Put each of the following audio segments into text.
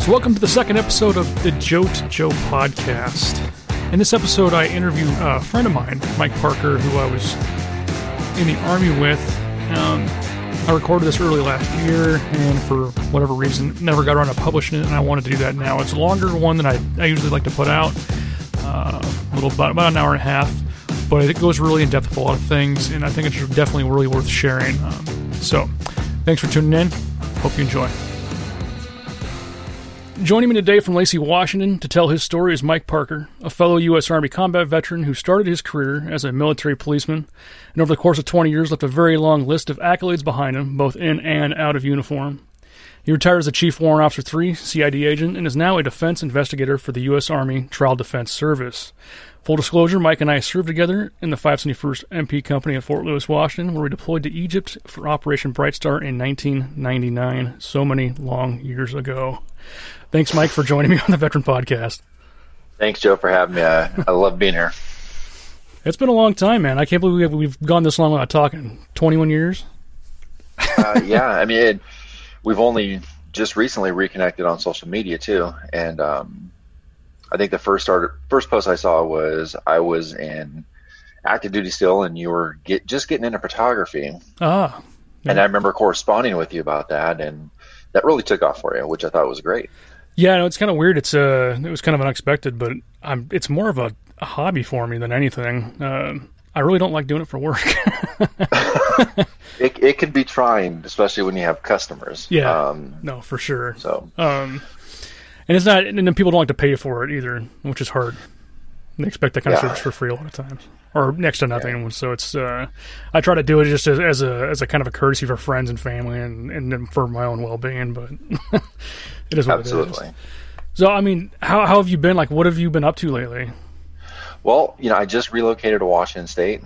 Welcome to the second episode of the Joe to Joe podcast. In this episode, I interview a friend of mine, Mike Parker, who I was in the Army with. I recorded this early last year, and for whatever reason, never got around to publishing it, and I wanted to do that now. It's a longer one than I usually like to put out, about an hour and a half, but it goes really in depth with a lot of things, and I think it's definitely really worth sharing. So, thanks for tuning in. Hope you enjoy. Joining me today from Lacey, Washington, to tell his story is Mike Parker, a fellow U.S. Army combat veteran who started his career as a military policeman, and over the course of 20 years left a very long list of accolades behind him, both in and out of uniform. He retired as a Chief Warrant Officer 3 CID agent and is now a defense investigator for the U.S. Army Trial Defense Service. Full disclosure, Mike and I served together in the 571st MP Company at Fort Lewis, Washington, where we deployed to Egypt for Operation Bright Star in 1999, so many long years ago. Thanks, Mike, for joining me on the Veteran Podcast. Thanks, Joe, for having me. I love being here. It's been a long time, man. I can't believe we've gone this long without talking. 21 years? Yeah, I mean, we've only just recently reconnected on social media, too. And I think the first post I saw was I was in active duty still, and you were just getting into photography. Ah. Yeah. And I remember corresponding with you about that, and that really took off for you, which I thought was great. Yeah, no, it's kind of weird. It was kind of unexpected, but it's more of a hobby for me than anything. I really don't like doing it for work. It can be trying, especially when you have customers. Yeah, no, for sure. So, and it's not, and then people don't like to pay you for it either, which is hard. They expect that kind of service for free a lot of times, or next to nothing. Yeah. So it's I try to do it just as a kind of a courtesy for friends and family, and for my own well-being. But it is what Absolutely. It is. So I mean, how have you been? Like, what have you been up to lately? Well, I just relocated to Washington State.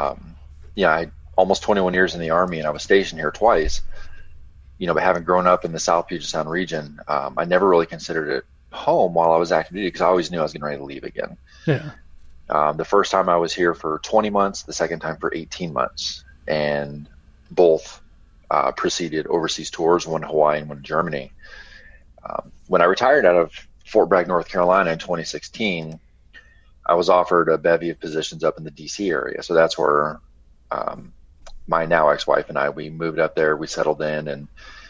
I almost 21 years in the Army, and I was stationed here twice. But having grown up in the South Puget Sound region, I never really considered it home while I was active duty because I always knew I was getting ready to leave again. Yeah. The first time I was here for 20 months, the second time for 18 months, and both preceded overseas tours, one to Hawaii and one to Germany. When I retired out of Fort Bragg, North Carolina in 2016, I was offered a bevy of positions up in the D.C. area. So that's where my now ex-wife and we moved up there, we settled in, and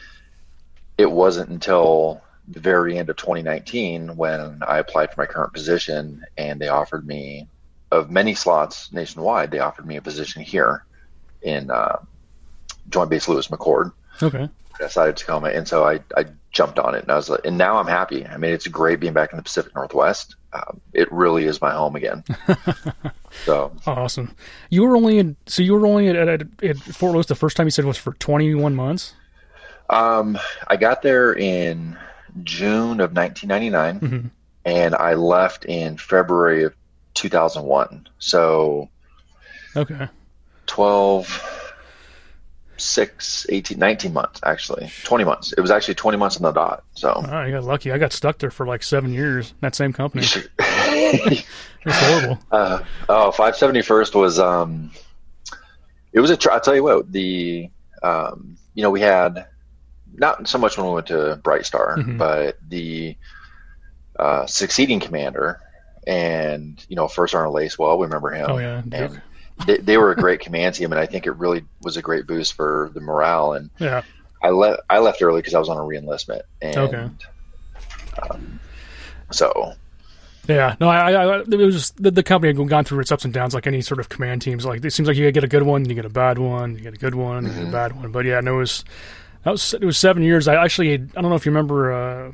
it wasn't until the very end of 2019 when I applied for my current position, and they offered me, of many slots nationwide, they offered me a position here in Joint Base Lewis McChord. Okay. I decided to come, and so I jumped on it, and I was like, and now I'm happy. I mean, it's great being back in the Pacific Northwest. It really is my home again. So awesome. You were only at Fort Lewis the first time you said was for 21 months. I got there in June of 1999, mm-hmm. and I left in February of 2001. So, okay, 12, 6, 18, 19 months, actually. 20 months. It was actually 20 months on the dot. So, you got lucky. I got stuck there for like 7 years, that same company. It was horrible. 571st was, it was I'll tell you what, we had, not so much when we went to Bright Star, mm-hmm. but the succeeding commander and, First Sergeant Lacewell, we remember him. Oh, yeah. And they were a great command team, and I think it really was a great boost for the morale. And yeah, I left early because I was on a re-enlistment. And, okay. So. Yeah, no, it was just the company had gone through its ups and downs like any sort of command teams. Like, it seems like you get a good one, you get a bad one, you get a good one, mm-hmm. you get a bad one. But yeah, no, it was 7 years. I don't know if you remember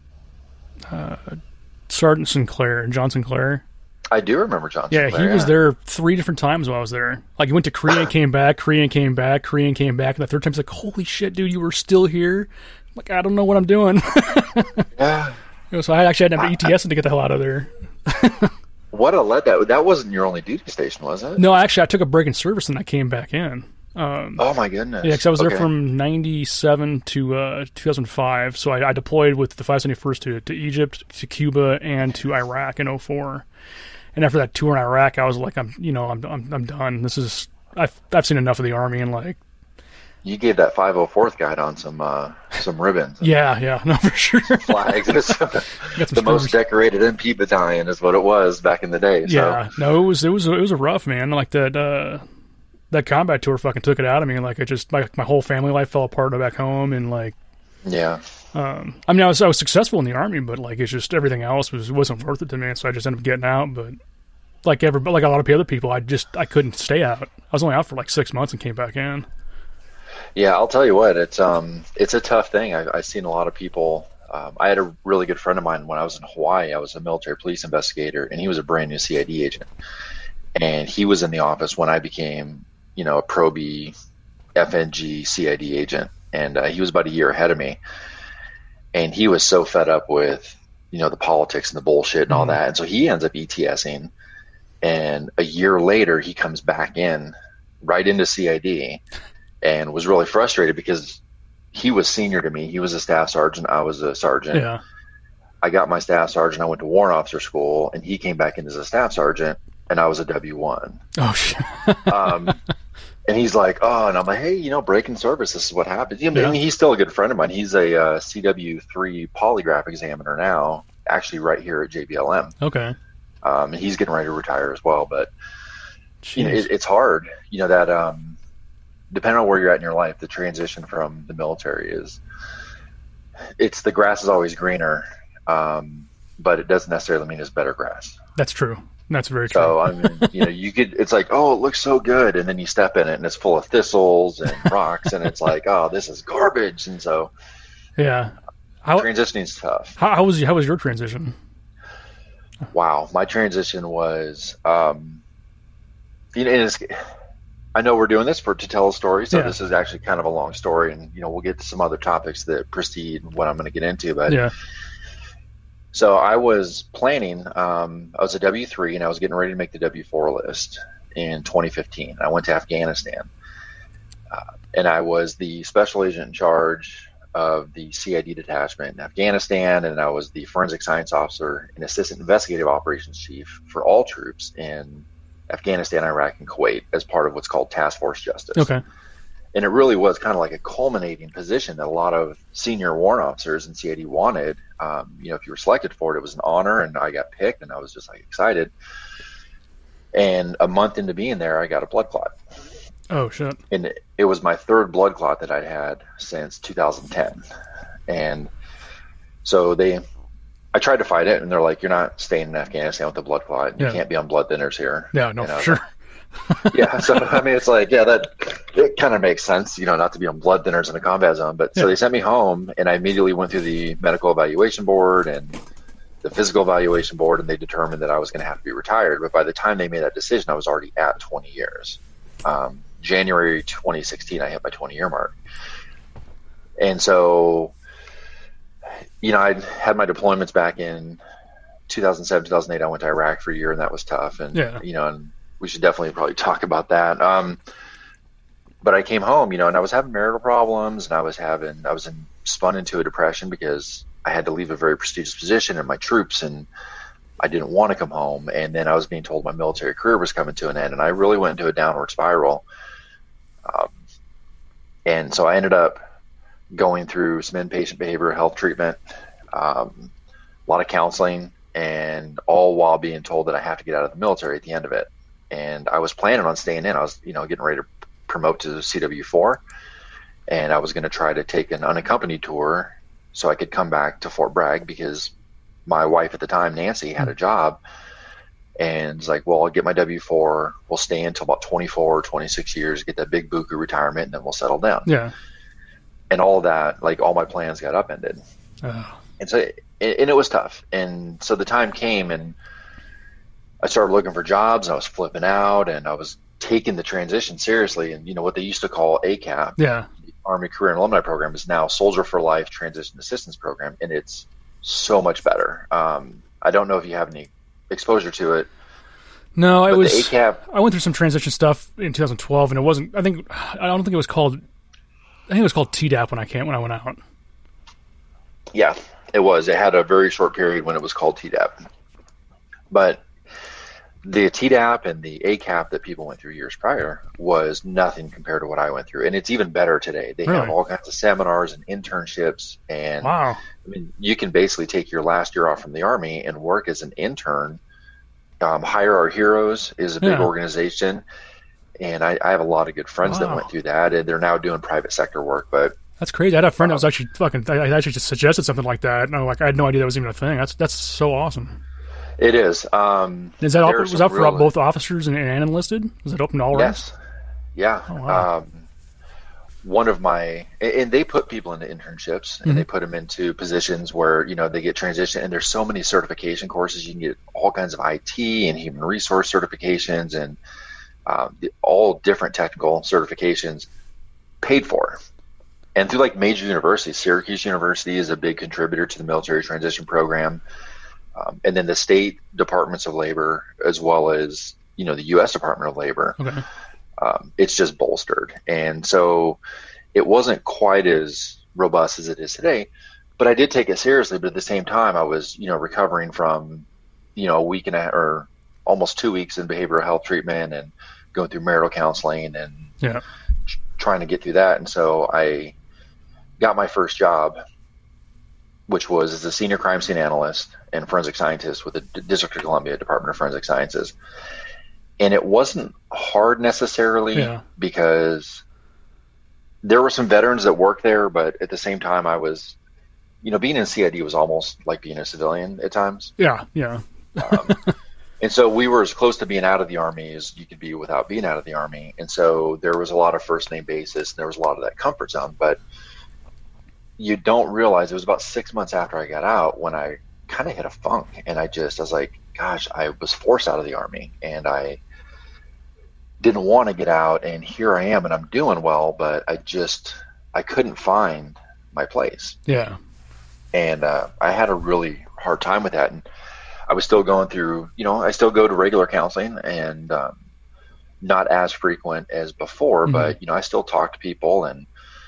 Sergeant Sinclair, John Sinclair. I do remember John Yeah, Sinclair, he was there 3 different times while I was there. Like, he went to Korea and came back, Korea and came back, Korea and came back, and the third time he's like, holy shit, dude, you were still here? I'm like, I don't know what I'm doing. Yeah. So I actually had to have ETS to get the hell out of there. What a letdown. That wasn't your only duty station, was it? No, actually, I took a break in service and I came back in. Oh, my goodness. Yeah, because I was there from 97 to 2005. So I deployed with the 571st to Egypt, to Cuba, and to Iraq in 2004. And after that tour in Iraq, I was like, I'm done. I've seen enough of the Army, and like, you gave that 504th guide on some some ribbons. Yeah, no, for sure. Flags. It's the most decorated MP battalion is what it was back in the day. So. Yeah, no, it was a rough, man. Like that combat tour fucking took it out of me. Like, it just my whole family life fell apart back home, and like, yeah. I mean, I was successful in the Army, but like, it's just everything else wasn't worth it to me. So I just ended up getting out. But like a lot of other people, I couldn't stay out. I was only out for like 6 months and came back in. Yeah, I'll tell you what, it's a tough thing. I've seen a lot of people. I had a really good friend of mine when I was in Hawaii. I was a military police investigator, and he was a brand new CID agent. And he was in the office when I became, a Pro B FNG CID agent. And he was about a year ahead of me. And he was so fed up with, the politics and the bullshit and all that. And so he ends up ETSing. And a year later, he comes back in right into CID and was really frustrated because he was senior to me. He was a staff sergeant. I was a sergeant. Yeah. I got my staff sergeant. I went to warrant officer school, and he came back in as a staff sergeant, and I was a W1. Oh, shit. And he's like, oh, and I'm like, hey, break in service, this is what happens. I mean, he's still a good friend of mine. He's a CW3 polygraph examiner now, actually right here at JBLM. Okay. And he's getting ready to retire as well. But it's hard, that depending on where you're at in your life, the transition from the military it's the grass is always greener, but it doesn't necessarily mean it's better grass. That's true. That's very true. So, I mean, it's like, oh, it looks so good. And then you step in it and it's full of thistles and rocks and it's like, oh, this is garbage. And so, yeah, transitioning is tough. How was your transition? Wow. My transition was, I know we're doing this to tell a story. So This is actually kind of a long story, and, we'll get to some other topics that precede what I'm going to get into, but yeah. So I was planning, I was a W3 and I was getting ready to make the W4 list in 2015. I went to Afghanistan, and I was the special agent in charge of the CID detachment in Afghanistan, and I was the forensic science officer and assistant investigative operations chief for all troops in Afghanistan, Iraq, and Kuwait as part of what's called Task Force Justice. Okay. And it really was kind of like a culminating position that a lot of senior warrant officers in CID wanted. If you were selected for it was an honor, and I got picked, and I was just like excited. And a month into being there, I got a blood clot. Oh, shit. And it was my third blood clot that I'd had since 2010. And so I tried to fight it, and they're like, you're not staying in Afghanistan with the blood clot. You can't be on blood thinners here. Yeah, no, for sure. Yeah, so I mean, it's like, it kind of makes sense, not to be on blood thinners in a combat zone. But so they sent me home, and I immediately went through the medical evaluation board and the physical evaluation board, and they determined that I was going to have to be retired. But by the time they made that decision, I was already at 20 years. January 2016, I hit my 20-year mark. And so, I had my deployments back in 2007, 2008. I went to Iraq for a year, and that was tough. And, and we should definitely probably talk about that. But I came home, and I was having marital problems, and I was spun into a depression because I had to leave a very prestigious position in my troops, and I didn't want to come home. And then I was being told my military career was coming to an end, and I really went into a downward spiral. And so I ended up going through some inpatient behavioral health treatment, a lot of counseling, and all while being told that I have to get out of the military at the end of it. And I was planning on staying in. I was, getting ready to promote to CW4, and I was going to try to take an unaccompanied tour so I could come back to Fort Bragg, because my wife at the time, Nancy, had a job, and it's like, well, I'll get my W4. We'll stay until about 24 or 26 years, get that big buku retirement, and then we'll settle down. Yeah. And all of that, like, all my plans got upended. And so, and it was tough. And so the time came, and I started looking for jobs, and I was flipping out, and I was taking the transition seriously. And, what they used to call ACAP, the Army Career and Alumni Program, is now Soldier for Life Transition Assistance Program. And it's so much better. I don't know if you have any exposure to it. No, the ACAP, I went through some transition stuff in 2012, and it wasn't, I think it was called TDAP when I went out. Yeah, it was. It had a very short period when it was called TDAP. But the TDAP and the ACAP that people went through years prior was nothing compared to what I went through. And it's even better today. They have all kinds of seminars and internships. And wow. I mean, you can basically take your last year off from the Army and work as an intern. Hire Our Heroes is a big organization. And I have a lot of good friends that went through that. And they're now doing private sector work. But that's crazy. I had a friend that was actually I actually just suggested something like that. And I had no idea that was even a thing. That's so awesome. It is. Is that was that for both officers and enlisted? Was it open to all ranks? Yes. Yeah. Oh, wow. One of my, and they put people into internships and they put them into positions where, they get transitioned, and there's so many certification courses. You can get all kinds of IT and human resource certifications and all different technical certifications paid for. And through like major universities, Syracuse University is a big contributor to the military transition program. And then the state departments of labor, as well as, the U.S. Department of Labor, it's just bolstered. And so it wasn't quite as robust as it is today, but I did take it seriously. But at the same time, I was, recovering from, a week and a half or almost 2 weeks in behavioral health treatment and going through marital counseling and trying to get through that. And so I got my first job, which was as a senior crime scene analyst and forensic scientist with the District of Columbia Department of Forensic Sciences. And it wasn't hard necessarily because there were some veterans that worked there, but at the same time I was, being in CID was almost like being a civilian at times. Yeah. And so we were as close to being out of the Army as you could be without being out of the Army. And so there was a lot of first name basis, and there was a lot of that comfort zone, but you don't realize it was about 6 months after I got out when I kind of hit a funk, and I was like, gosh, I was forced out of the Army and I didn't want to get out, and here I am and I'm doing well, but I couldn't find my place. Yeah. And I had a really hard time with that. And I was still going through, I still go to regular counseling and not as frequent as before, but, I still talk to people, and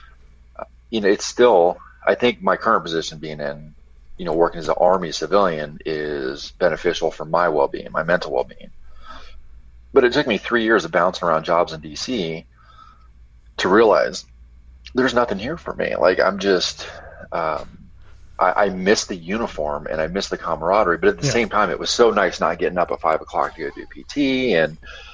it's still, I think my current position being in, working as an Army civilian is beneficial for my well-being, my mental well-being. But it took me 3 years of bouncing around jobs in DC to realize there's nothing here for me. Like I'm just, I miss the uniform and I miss the camaraderie, but at the same time, it was so nice not getting up at 5 o'clock to go do PT. And,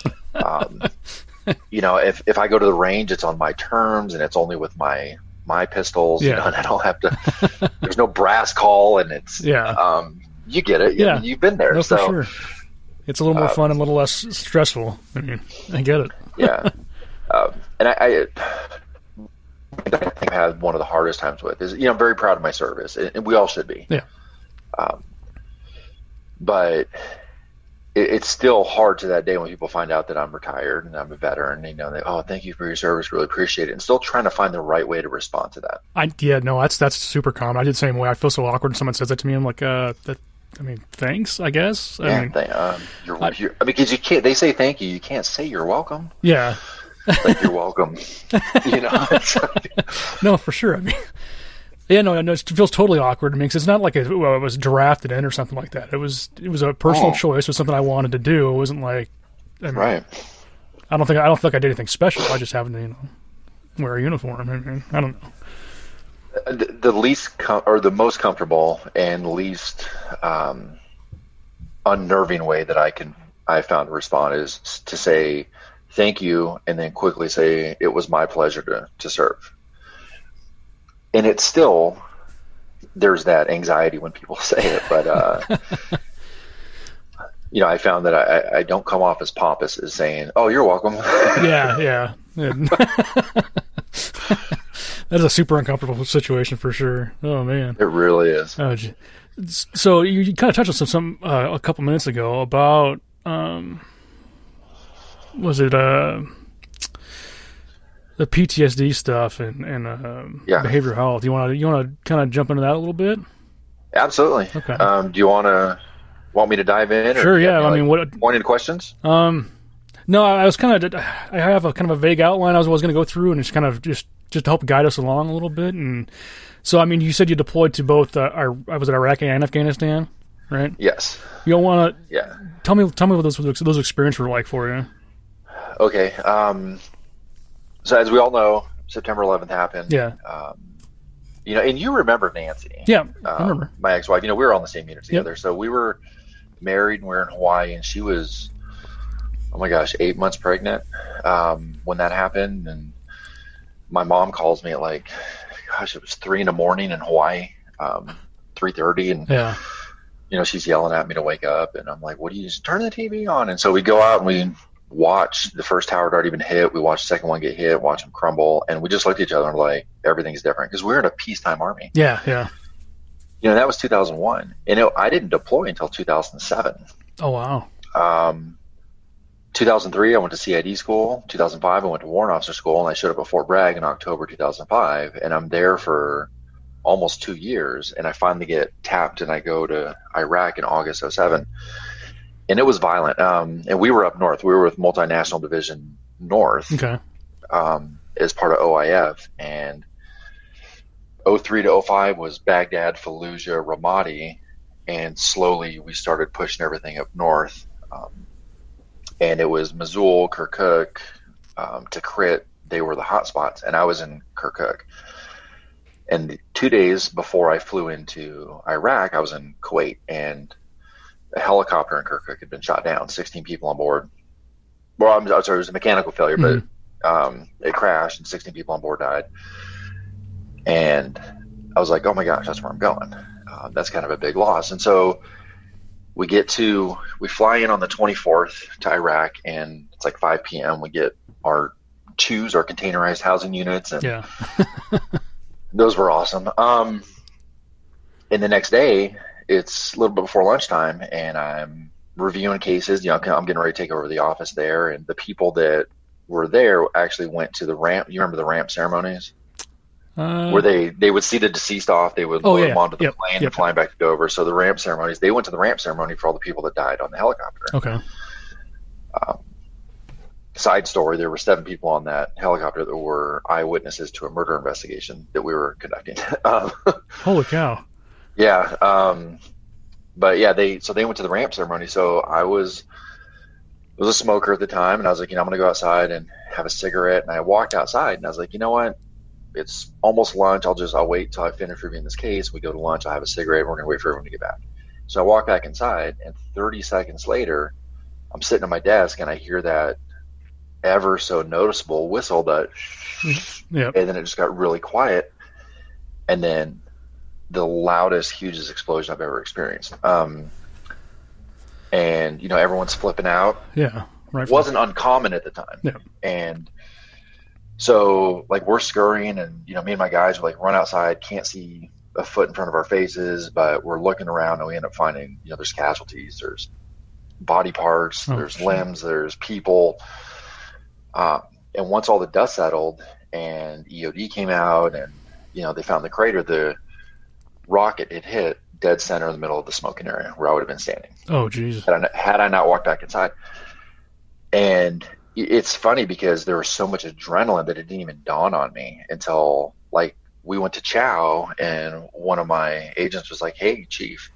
if I go to the range, it's on my terms and it's only with my pistols, and I don't have to, there's no brass call, and it's, you get it. Yeah. You've been there. No, so for sure. It's a little more fun and a little less stressful. I mean, I get it. Yeah. And I think I had one of the hardest times with is, I'm very proud of my service, and we all should be. Yeah. But it's still hard to that day when people find out that I'm retired and I'm a veteran, thank you for your service. Really appreciate it. And still trying to find the right way to respond to that. That's super common. I did the same way. I feel so awkward when someone says that to me. I'm like, thanks, I guess. Because you can't, they say thank you. You can't say you're welcome. Yeah. Like you're welcome. No, for sure. I mean, it feels totally awkward to me because it's not like it was drafted in or something like that. It was a personal choice. It was something I wanted to do. It wasn't like, right. I don't feel like I did anything special. I just happened to, wear a uniform. I don't know. The least or the most comfortable and least unnerving way that I found to respond is to say thank you and then quickly say it was my pleasure to serve. And it's still, there's that anxiety when people say it, but I found that I don't come off as pompous as saying, "Oh, you're welcome." Yeah. That is a super uncomfortable situation for sure. Oh man, it really is. Oh, so you kind of touched on some a couple minutes ago about was it the PTSD stuff and behavioral health. You want to kind of jump into that a little bit? Absolutely. Okay. Do you want me to dive in? Sure. Yeah. What pointed questions? No, I was I have a kind of a vague outline I was going to go through, and it's kind of just to help guide us along a little bit. And so, you said you deployed to both was it Iraq and Afghanistan? right? Yes. You don't want to. Yeah. Tell me what those experiences were like for you. Okay. So as we all know, September 11th happened. Yeah. And you remember Nancy. Yeah, I remember. My ex-wife. We were on the same unit together. Yep. So we were married and we were in Hawaii, and she was, oh my gosh, 8 months pregnant when that happened. And my mom calls me at like, gosh, it was 3 a.m. in Hawaii, 3:30, and she's yelling at me to wake up, and I'm like, what do you just turn the TV on? And so we go out and we watch the first tower had already been hit. We watched the second one get hit, watch them crumble, and we just looked at each other and we're like, everything's different because we're in a peacetime army. Yeah. That was 2001, and I didn't deploy until 2007. Oh wow. 2003, I went to CID school. 2005, I went to Warrant Officer School, and I showed up at Fort Bragg in October 2005, and I'm there for almost 2 years, and I finally get tapped, and I go to Iraq in August 2007. And it was violent. And we were up north. We were with Multinational Division North as part of OIF. And 03 to 05 was Baghdad, Fallujah, Ramadi. And slowly we started pushing everything up north. And it was Mosul, Kirkuk, Tikrit. They were the hot spots. And I was in Kirkuk. And 2 days before I flew into Iraq, I was in Kuwait. And a helicopter in Kirkuk had been shot down, 16 people on board. Well, I'm sorry, it was a mechanical failure, but it crashed and 16 people on board died. And I was like, oh my gosh, that's where I'm going. That's kind of a big loss. And so we fly in on the 24th to Iraq, and it's like 5 p.m. We get our containerized housing units, and those were awesome. And the next day, it's a little bit before lunchtime, and I'm reviewing cases. I'm getting ready to take over the office there, and the people that were there actually went to the ramp. You remember the ramp ceremonies? Where they would see the deceased off, they would load them onto the plane and fly back to Dover. So the ramp ceremonies, they went to the ramp ceremony for all the people that died on the helicopter. Okay. Side story, there were 7 people on that helicopter that were eyewitnesses to a murder investigation that we were conducting. Holy cow. Yeah. But yeah, they went to the ramp ceremony. So I was a smoker at the time, and I was like, I'm going to go outside and have a cigarette. And I walked outside, and I was like, you know what? It's almost lunch. I'll wait till I finish reviewing this case. We go to lunch. I'll have a cigarette. And we're going to wait for everyone to get back. So I walk back inside, and 30 seconds later, I'm sitting at my desk, and I hear that ever so noticeable whistle that, and then it just got really quiet. And then the loudest, hugest explosion I've ever experienced. And, everyone's flipping out. Yeah. Right. It wasn't uncommon at the time. Yeah. And so, we're scurrying, and, me and my guys are, run outside, can't see a foot in front of our faces, but we're looking around, and we end up finding, there's casualties, there's body parts, there's limbs, there's people. And once all the dust settled and EOD came out and, they found the crater, the rocket had hit dead center in the middle of the smoking area where I would have been standing. Oh, geez. Had I not walked back inside. And it's funny because there was so much adrenaline that it didn't even dawn on me until we went to chow, and one of my agents was like, hey, Chief,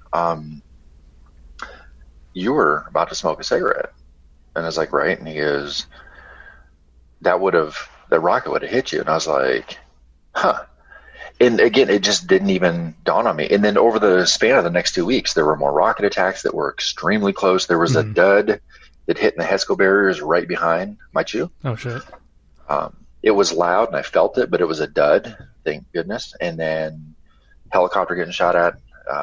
you were about to smoke a cigarette. And I was like, right. And he goes, that rocket would have hit you. And I was like, huh. And again, it just didn't even dawn on me. And then over the span of the next 2 weeks, there were more rocket attacks that were extremely close. There was a dud that hit in the HESCO barriers right behind my chew. Oh, shit. It was loud, and I felt it, but it was a dud, thank goodness. And then helicopter getting shot at,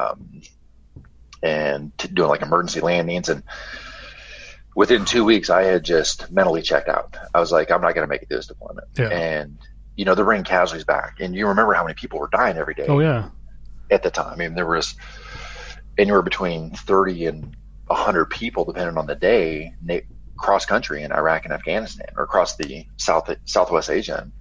and doing emergency landings. And within 2 weeks, I had just mentally checked out. I was like, I'm not going to make it through this deployment. Yeah. And, they're bringing casualties back. And you remember how many people were dying every day. Oh, yeah. At the time. I mean, there was anywhere between 30 and 100 people, depending on the day, cross country in Iraq and Afghanistan, or across the Southwest Asia.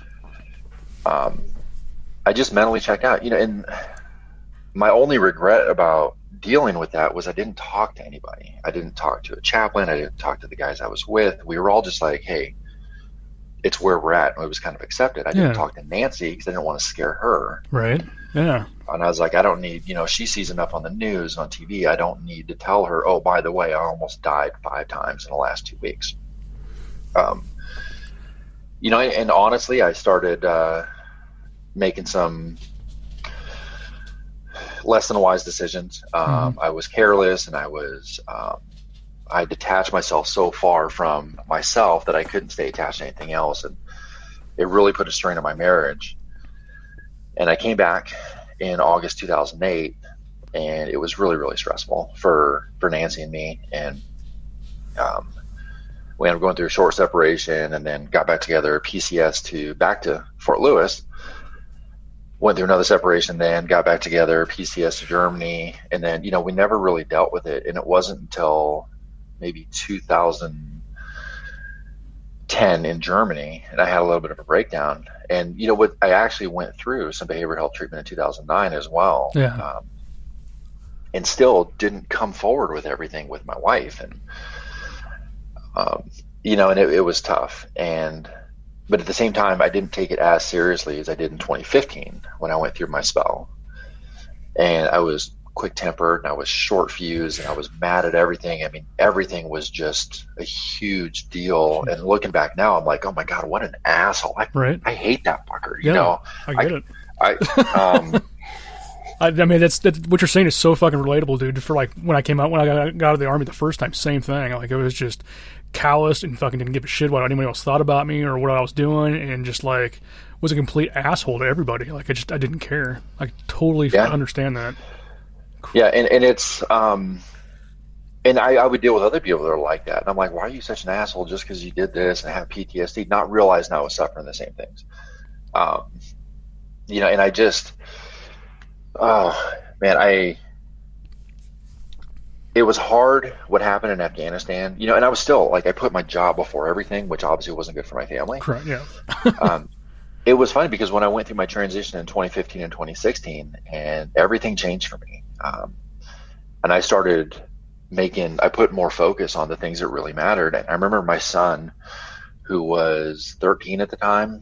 I just mentally checked out, and my only regret about dealing with that was I didn't talk to anybody. I didn't talk to a chaplain. I didn't talk to the guys I was with. We were all just like, hey, it's where we're at. And it was kind of accepted. I didn't talk to Nancy because I didn't want to scare her. Right. Yeah. And I was like, I don't need, she sees enough on the news, on TV. I don't need to tell her, oh, by the way, I almost died 5 times in the last 2 weeks. And honestly, I started making some less than wise decisions. I was careless, and I detached myself so far from myself that I couldn't stay attached to anything else. And it really put a strain on my marriage. And I came back in August 2008, and it was really, really stressful for Nancy and me. And we ended up going through a short separation, and then got back together, PCS back to Fort Lewis. Went through another separation, then got back together, PCS to Germany. And then, we never really dealt with it. And it wasn't until maybe 2010 in Germany, and I had a little bit of a breakdown. And I actually went through some behavioral health treatment in 2009 as well. Yeah. And still didn't come forward with everything with my wife. And, and it was tough. But at the same time, I didn't take it as seriously as I did in 2015 when I went through my spell. And I was quick-tempered, and I was short-fused, and I was mad at everything. I mean, everything was just a huge deal. And looking back now, I'm like, oh my God, what an asshole! I hate that fucker. I get it. I mean, that's what you're saying is so fucking relatable, dude. For like when I got out of the Army the first time, same thing. Like, it was just callous and fucking didn't give a shit what anybody else thought about me or what I was doing, and just like was a complete asshole to everybody. Like, I didn't care. I totally understand that. Yeah, and it's and I would deal with other people that are like that, and I'm like, why are you such an asshole just because you did this and have PTSD? Not realizing I was suffering the same things, and I just, oh man, it was hard what happened in Afghanistan, and I was still like, I put my job before everything, which obviously wasn't good for my family. Correct. Yeah. It was funny because when I went through my transition in 2015 and 2016, and everything changed for me. And I started I put more focus on the things that really mattered. And I remember my son, who was 13 at the time,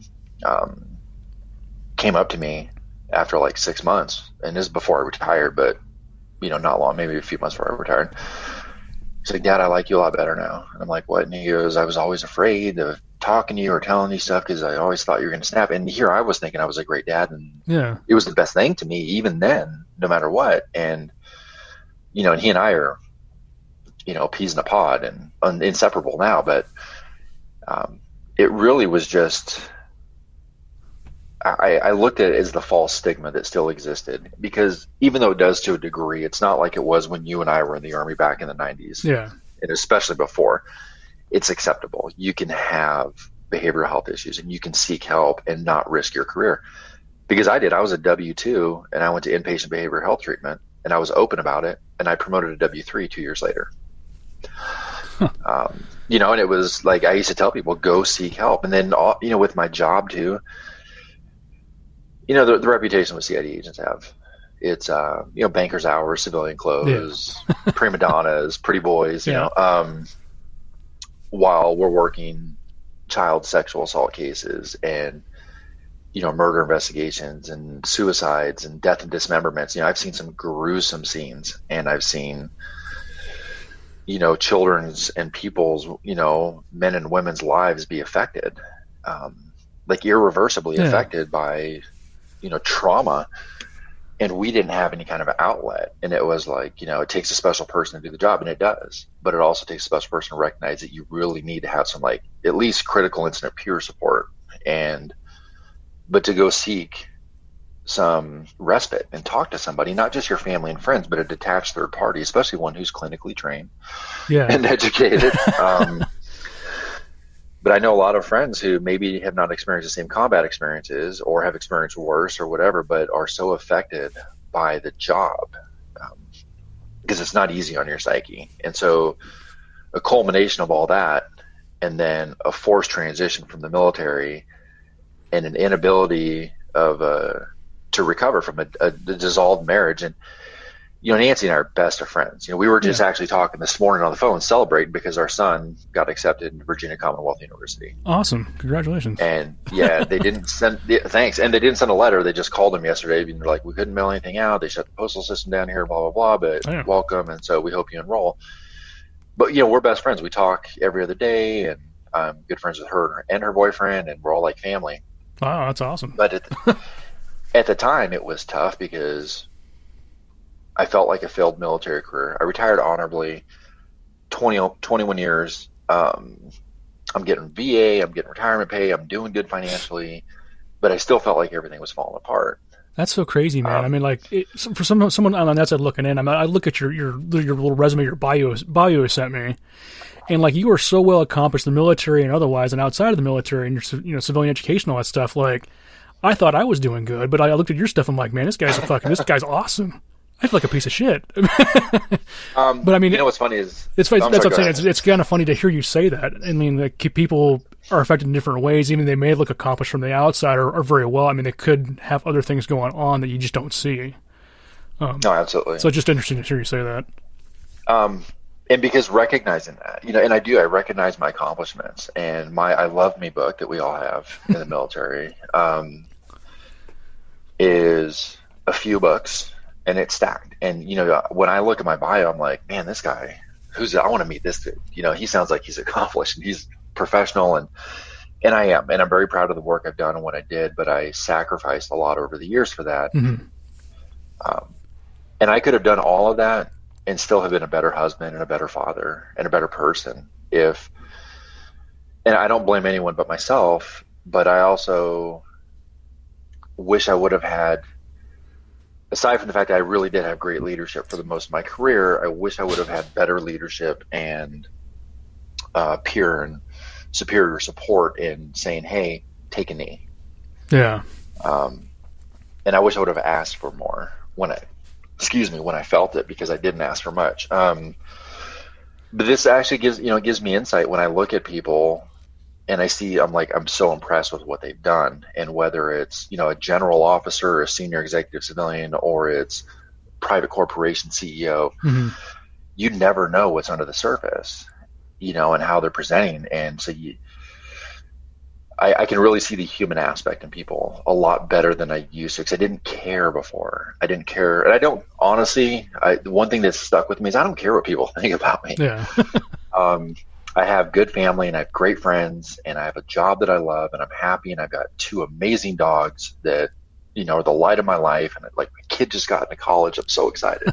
came up to me after like 6 months, and this is before I retired, but not long, maybe a few months before I retired. He's like, Dad, I like you a lot better now. And I'm like, what? And he goes, I was always afraid of talking to you or telling you stuff because I always thought you were going to snap. And here I was thinking I was a great dad, and it was the best thing to me even then, no matter what. And and he and I are peas in a pod and inseparable now, but it really was just, I looked at it as the false stigma that still existed, because even though it does to a degree, it's not like it was when you and I were in the Army back in the 90s. Yeah. And especially before. It's acceptable. You can have behavioral health issues, and you can seek help and not risk your career. Because I did. I was a W-2, and I went to inpatient behavioral health treatment, and I was open about it, and I promoted a W-3 2 years later. And it was like, I used to tell people, go seek help. And then, with my job too, the reputation with CID agents have. It's, banker's hours, civilian clothes, prima donnas, pretty boys, while we're working child sexual assault cases and, murder investigations and suicides and death and dismemberments. I've seen some gruesome scenes, and I've seen, children's and people's, men and women's lives be affected, like irreversibly affected by, trauma. And we didn't have any kind of outlet. And it was like, it takes a special person to do the job, and it does. But it also takes a special person to recognize that you really need to have some, like, at least critical incident peer support. But to go seek some respite and talk to somebody, not just your family and friends, but a detached third party, especially one who's clinically trained and educated. But I know a lot of friends who maybe have not experienced the same combat experiences or have experienced worse or whatever, but are so affected by the job because it's not easy on your psyche. And so a culmination of all that, and then a forced transition from the military and an inability of to recover from a dissolved marriage. And Nancy and I are best of friends. We were just actually talking this morning on the phone, celebrating because our son got accepted into Virginia Commonwealth University. Awesome. Congratulations. And yeah, they didn't send, thanks. And they didn't send a letter. They just called him yesterday and they're like, we couldn't mail anything out. They shut the postal system down here, blah, blah, blah, but welcome. And so we hope you enroll. But, we're best friends. We talk every other day, and I'm good friends with her and her boyfriend, and we're all like family. Wow, that's awesome. But at the time, it was tough because I felt like a failed military career. I retired honorably, 21 years. I'm getting VA, I'm getting retirement pay, I'm doing good financially, but I still felt like everything was falling apart. That's so crazy, man. I mean, like, for someone on that side looking in, I look at your little resume, your bio you sent me, and like, you are so well accomplished in the military and otherwise, and outside of the military, and your civilian education, all that stuff. Like, I thought I was doing good, but I looked at your stuff. I'm like, man, this guy's awesome. I feel like a piece of shit. But I mean, what's funny is that's what I'm saying. It's kind of funny to hear you say that. I mean, like, people are affected in different ways. Even they may look accomplished from the outside or very well. I mean, they could have other things going on that you just don't see. No, absolutely. So it's just interesting to hear you say that. And because recognizing that, and I recognize my accomplishments, and I Love Me book that we all have in the military is a few books. And it's stacked. And, when I look at my bio, I'm like, man, this guy, I want to meet this dude. He sounds like he's accomplished and he's professional. And I am. And I'm very proud of the work I've done and what I did, but I sacrificed a lot over the years for that. Mm-hmm. And I could have done all of that and still have been a better husband and a better father and a better person and I don't blame anyone but myself, but I also wish I would have had, aside from the fact that I really did have great leadership for the most of my career, I wish I would have had better leadership and peer and superior support in saying, hey, take a knee. Yeah. And I wish I would have asked for more when I felt it, because I didn't ask for much. But this actually gives me insight when I look at people and I see, I'm so impressed with what they've done. And whether it's, a general officer, or a senior executive civilian, or it's private corporation CEO, mm-hmm. you never know what's under the surface, and how they're presenting. And so I can really see the human aspect in people a lot better than I used to, because I didn't care before. I didn't care. And I don't, honestly, the one thing that's stuck with me is I don't care what people think about me. Yeah. I have good family and I have great friends and I have a job that I love and I'm happy, and I've got 2 amazing dogs that, are the light of my life. And like, my kid just got into college. I'm so excited.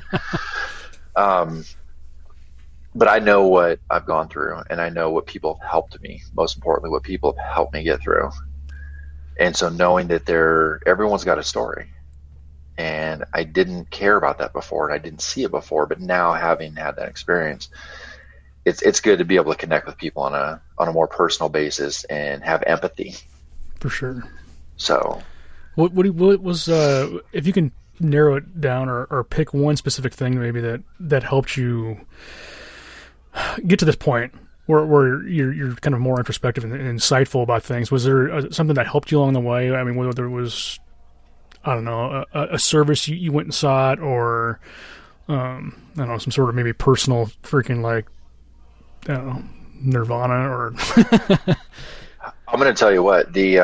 But I know what I've gone through, and I know what people have helped me, most importantly, what people have helped me get through. And so knowing that everyone's got a story, and I didn't care about that before and I didn't see it before, but now having had that experience, it's good to be able to connect with people on a more personal basis and have empathy. For sure. So, what was if you can narrow it down or pick one specific thing maybe that helped you get to this point where you're kind of more introspective and insightful about things? Was there something that helped you along the way? I mean, whether it was, I don't know, a service you went and sought, or I don't know, some sort of maybe personal freaking, like, I don't know, nirvana, or I'm going to tell you what, there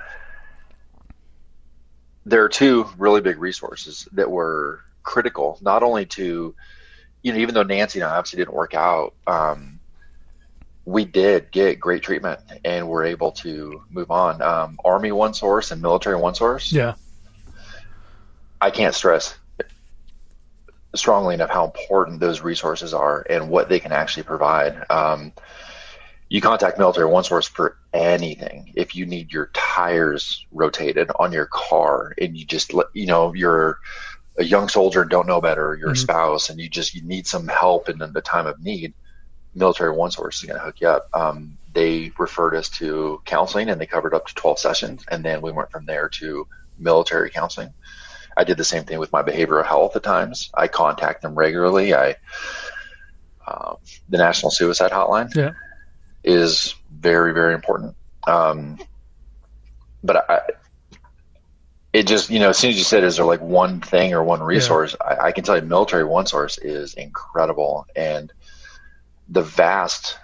are 2 really big resources that were critical, not only to, even though Nancy and I obviously didn't work out, we did get great treatment and were able to move on. Army One Source and Military One Source. Yeah. I can't stress strongly enough how important those resources are and what they can actually provide. You contact Military One Source for anything. If you need your tires rotated on your car and you just, you're a young soldier and don't know better, you're a spouse, and you need some help in the time of need, Military One Source is going to hook you up. They referred us to counseling, and they covered up to 12 sessions. And then we went from there to military counseling. I did the same thing with my behavioral health at times. I contact them regularly. The National Suicide Hotline is very, very important. But it just, as soon as you said, is there like one thing or one resource? Yeah. I can tell you Military One Source is incredible. And the vast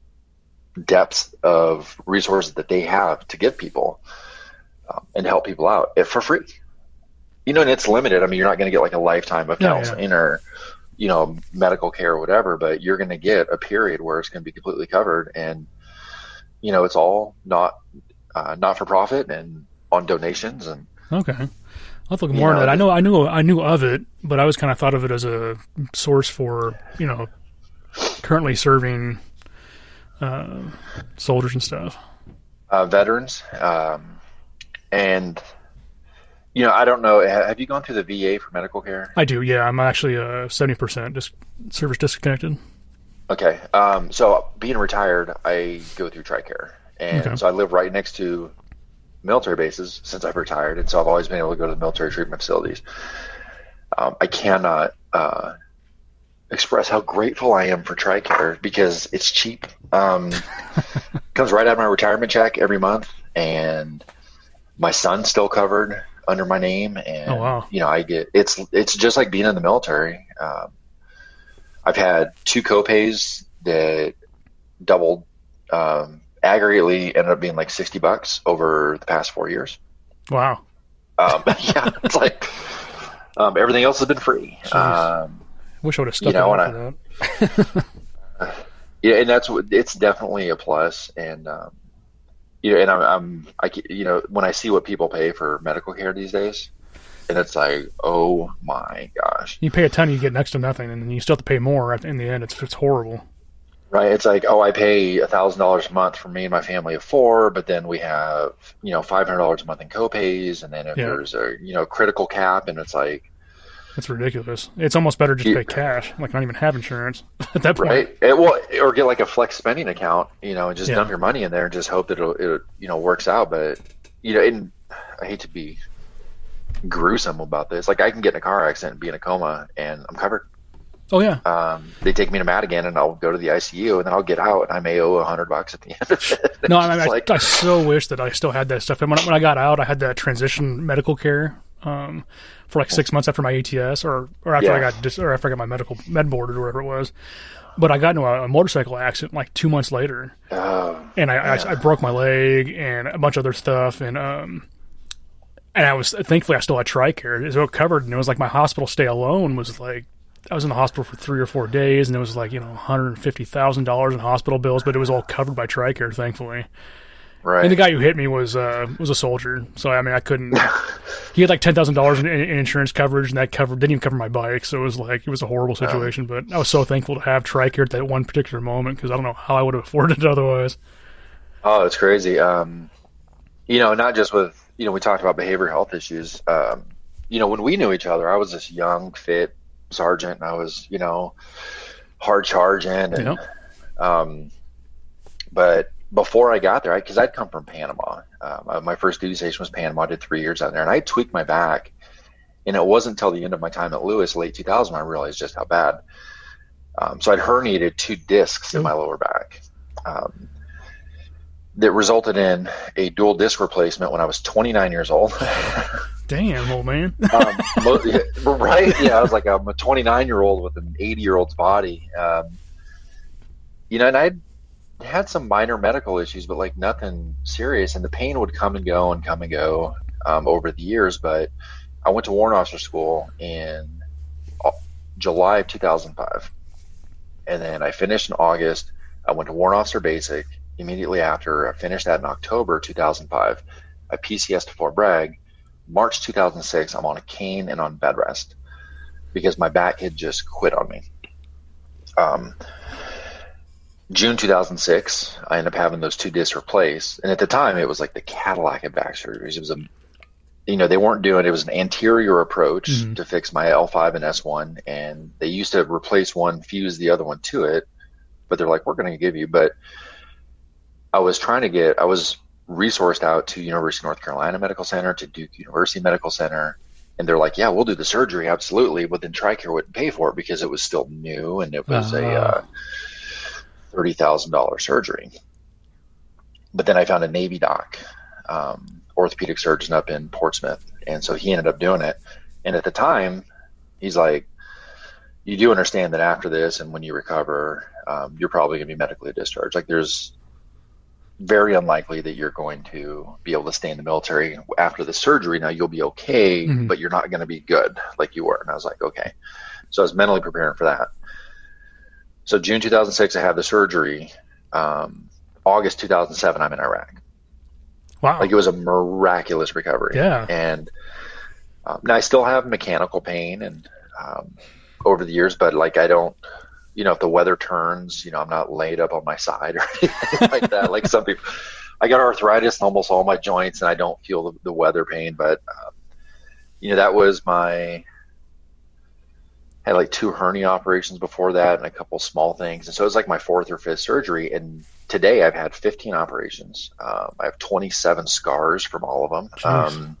depth of resources that they have to give people and help people out for free. And it's limited. I mean, you're not going to get like a lifetime of counseling or, medical care or whatever, but you're going to get a period where it's going to be completely covered. And, it's all not for profit and on donations. And okay, I'll have to look more into that. I knew of it, but I always kind of thought of it as a source for currently serving soldiers and stuff, veterans, and I don't know. Have you gone through the VA for medical care? I do. Yeah, I'm actually 70% service disconnected. Okay, so being retired, I go through TRICARE, and so I live right next to military bases since I've retired, and so I've always been able to go to the military treatment facilities. I cannot express how grateful I am for TRICARE because it's cheap. Comes right out of my retirement check every month, and my son's still covered under my name, and I get it's just like being in the military. I've had 2 copays that doubled. Aggregately ended up being like $60 over the past 4 years. Wow. It's like everything else has been free. Wish I would have stuck for that. Yeah, and it's definitely a plus. And and when I see what people pay for medical care these days, and it's like, oh my gosh, you pay a ton, you get next to nothing, and then you still have to pay more in the end. It's horrible. Right. It's like, I pay $1,000 a month for me and my family of 4, but then we have, $500 a month in copays. And then if there's a, critical cap, and it's like, it's ridiculous. It's almost better just to pay cash, like not even have insurance at that point. Right. Or get like a flex spending account, and just dump your money in there and just hope that it works out. But, and I hate to be gruesome about this. Like, I can get in a car accident and be in a coma and I'm covered. Oh yeah. They take me to Madigan and I'll go to the ICU and then I'll get out and I may owe $100 at the end of it. No, I so wish that I still had that stuff. And when I got out, I had that transition medical care for like 6 months after my ATS or after I got my medical med board or whatever it was. But I got into a motorcycle accident like 2 months later, and I broke my leg and a bunch of other stuff, and I was thankfully I still had TRICARE. It was all covered, and it was like my hospital stay alone was like. I was in the hospital for 3 or 4 days, and it was like, $150,000 in hospital bills, but it was all covered by TRICARE, thankfully. Right. And the guy who hit me was a soldier, so I couldn't. He had like $10,000 in insurance coverage, and that didn't even cover my bike, so it was a horrible situation. But I was so thankful to have TRICARE at that one particular moment because I don't know how I would have afforded it otherwise. Oh, it's crazy. Not just with we talked about behavioral health issues. When we knew each other, I was this young, fit sergeant, and I was, hard charging, and but before I got there, because I'd come from Panama, my first duty station was Panama. I did 3 years out there, and I tweaked my back, and it wasn't until the end of my time at Lewis, late 2000, I realized just how bad. So I'd herniated 2 discs in my lower back. That resulted in a dual disc replacement when I was 29 years old. Damn, old man. Right? Yeah, I was like, I'm a 29-year-old with an 80-year-old's body. And I'd had some minor medical issues, but like nothing serious. And the pain would come and go over the years. But I went to warrant officer school in July of 2005. And then I finished in August. I went to warrant officer basic. Immediately after I finished that in October 2005, I PCS'd to Fort Bragg. March 2006, I'm on a cane and on bed rest because my back had just quit on me. June 2006, I ended up having those 2 discs replaced. And at the time, it was like the Cadillac of back surgeries. It was they weren't doing, it was an anterior approach to fix my L5 and S1. And they used to replace one, fuse the other one to it. But they're like, we're going to give you, but I was resourced out to University of North Carolina Medical Center, to Duke University Medical Center. And they're like, yeah, we'll do the surgery. Absolutely. But then TRICARE wouldn't pay for it because it was still new and it was a $30,000 surgery. But then I found a Navy doc, orthopedic surgeon up in Portsmouth. And so he ended up doing it. And at the time, he's like, you do understand that after this and when you recover, you're probably going to be medically discharged. Like, there's very unlikely that you're going to be able to stay in the military after the surgery. Now, you'll be okay, but you're not going to be good like you were. And I was like, okay. So I was mentally preparing for that. So June 2006, I had the surgery. August 2007, I'm in Iraq. Wow. Like, it was a miraculous recovery. Yeah. And now I still have mechanical pain and over the years, but like, I don't, if the weather turns, I'm not laid up on my side or anything like that. Like some people, I got arthritis in almost all my joints and I don't feel the weather pain, but that was I had like 2 hernia operations before that and a couple small things. And so it was like my 4th or 5th surgery. And today I've had 15 operations. I have 27 scars from all of them.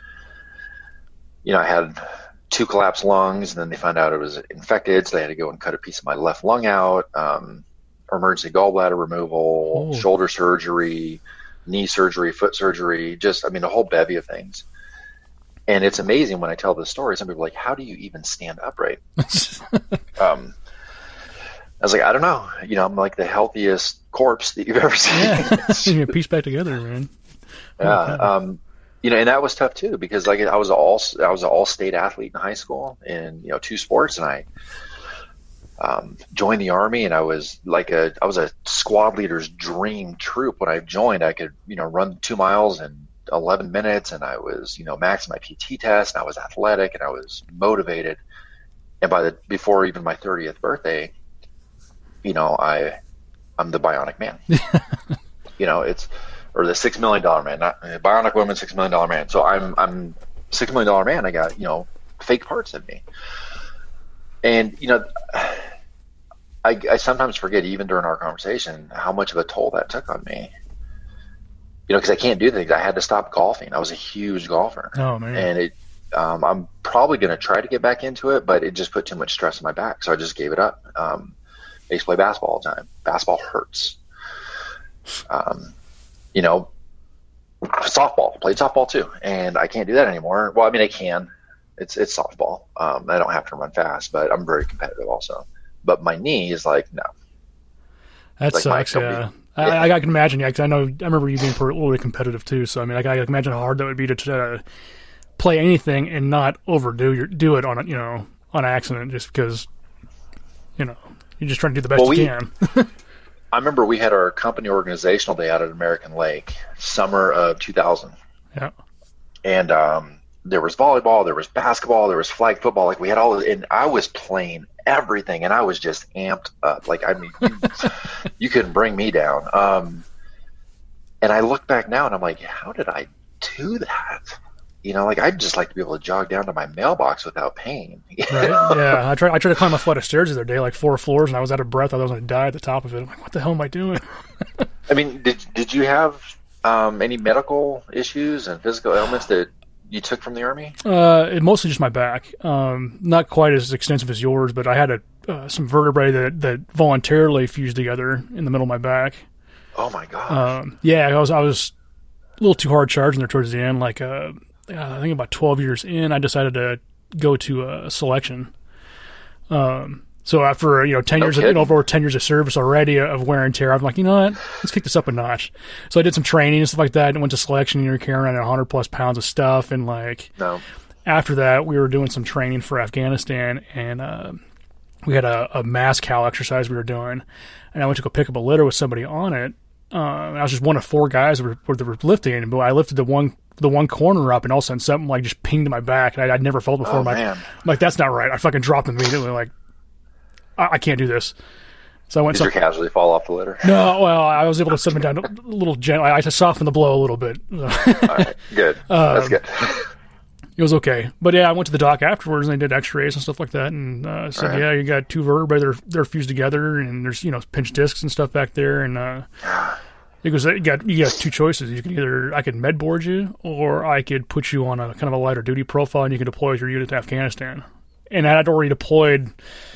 I had 2 collapsed lungs, and then they found out it was infected, so they had to go and cut a piece of my left lung out, emergency gallbladder removal, shoulder surgery, knee surgery, foot surgery, a whole bevy of things. And it's amazing when I tell this story, some people are like, how do you even stand upright? I was like, I don't know. I'm like the healthiest corpse that you've ever seen. Yeah. Piece back together, man. Yeah. And that was tough too, because like I was an all-state athlete in high school in 2 sports, and I joined the Army, and I was a squad leader's dream troop. When I joined, I could run 2 miles in 11 minutes, and I was maxing my PT test, and I was athletic, and I was motivated. And before even my 30th birthday, I'm the Bionic Man. Or the $6 million man, not Bionic Woman, $6 million man. So I'm $6 million man. I got, fake parts in me. And, I sometimes forget, even during our conversation, how much of a toll that took on me. Because I can't do things. I had to stop golfing. I was a huge golfer. Oh, man. And I'm probably going to try to get back into it, but it just put too much stress on my back. So I just gave it up. I used to play basketball all the time. Basketball hurts. Softball, played softball too. And I can't do that anymore. Well, I can, it's softball. I don't have to run fast, but I'm very competitive also. But my knee is like, no. That sucks. Yeah. I can imagine. Yeah, 'cause I remember you being a little bit competitive too. So, I can imagine how hard that would be to try to play anything and not do it on accident, just because, you're just trying to do the best you can. I remember we had our company organizational day out at American Lake, summer of 2000. Yeah. And there was volleyball, there was basketball, there was flag football. Like, we had all, and I was playing everything, and I was just amped up. Like, you couldn't bring me down. And I look back now, and I'm like, how did I do that? I'd just like to be able to jog down to my mailbox without pain. Right? Yeah. I tried to climb a flight of stairs the other day, like 4 floors, and I was out of breath. I was going to die at the top of it. I'm like, what the hell am I doing? Did you have any medical issues and physical ailments that you took from the Army? Mostly just my back. Not quite as extensive as yours, but I had some vertebrae that voluntarily fused together in the middle of my back. Oh my gosh. I was a little too hard charging there towards the end. Like, I think about 12 years in, I decided to go to a selection. So after 10 years, over 10 years of service already of wear and tear, I'm like, let's kick this up a notch. So I did some training and stuff like that, and went to selection. And you're carrying around 100 plus pounds of stuff, and after that, we were doing some training for Afghanistan, and we had a mass cal exercise we were doing, and I went to go pick up a litter with somebody on it. I was just one of 4 guys that were lifting, but I lifted the one corner up, and all of a sudden something like just pinged my back, and I'd never felt it before. I'm like, that's not right. I fucking dropped immediately. Like, I can't do this. So I went. Did your casualty fall off the litter? No, well, I was able to set it down a little gently. I just softened the blow a little bit. All right, good. That's good. It was okay, but yeah, I went to the doc afterwards, and they did X-rays and stuff like that, and said, right. Yeah, you got 2 vertebrae they're fused together, and there's pinched discs and stuff back there, and it goes, you got 2 choices. You can I could med board you, or I could put you on a kind of a lighter duty profile, and you could deploy with your unit to Afghanistan. And I'd already deployed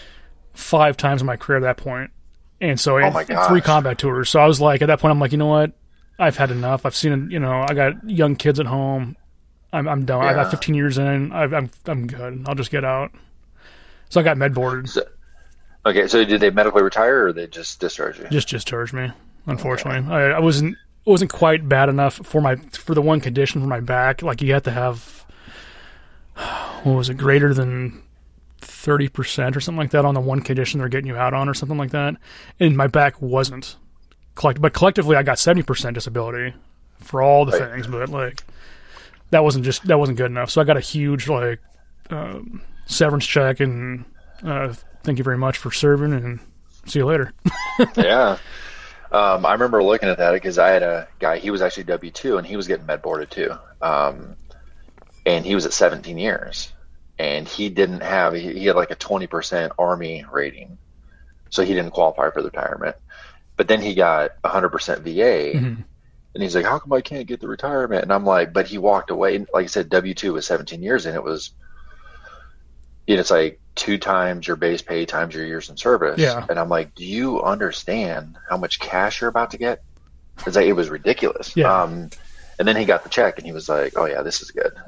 5 times in my career at that point. And so I had 3 combat tours. So I was like, at that point, I'm like, you know what? I've had enough. I've seen, I got young kids at home. I'm done. Yeah. I got 15 years in. I'm good. I'll just get out. So I got med boarded. Okay, so did they medically retire, or they just discharge you? Just discharged me, unfortunately. Okay. I wasn't quite bad enough for the one condition for my back. Like, you have to have, what was it, greater than 30% or something like that on the one condition they're getting you out on, or something like that. And my back wasn't. But collectively, I got 70% disability for all the things. But like, that wasn't good enough. So I got a huge severance check, and thank you very much for serving, and see you later. Yeah. I remember looking at that because I had a guy, he was actually W-2, and he was getting med boarded too. And he was at 17 years, and he had like a 20% Army rating. So he didn't qualify for the retirement, but then he got 100% VA. Mm-hmm. And he's like, how come I can't get the retirement? And I'm like, but he walked away. Like I said, W-2 was 17 years, and it's like 2 times your base pay times your years in service. Yeah. And I'm like, do you understand how much cash you're about to get? It's like, it was ridiculous. Yeah. And then he got the check, and he was like, oh yeah, this is good.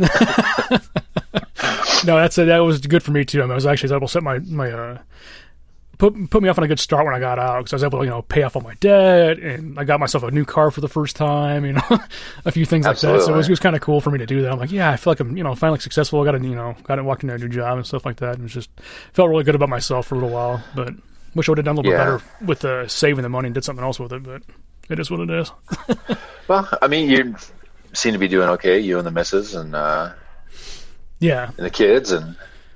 No, that was good for me too. I mean, I was actually able to set my put me off on a good start when I got out, because I was able to, pay off all my debt, and I got myself a new car for the first time, a few things like that. So it was kind of cool for me to do that. I'm like, yeah, I feel like I'm, finally successful. I got to walk into a new job and stuff like that. And it was just felt really good about myself for a little while, but wish I would have done a little bit better with saving the money and did something else with it, but it is what it is. Well, I mean, you seem to be doing okay, you and the missus, and yeah, and the kids, and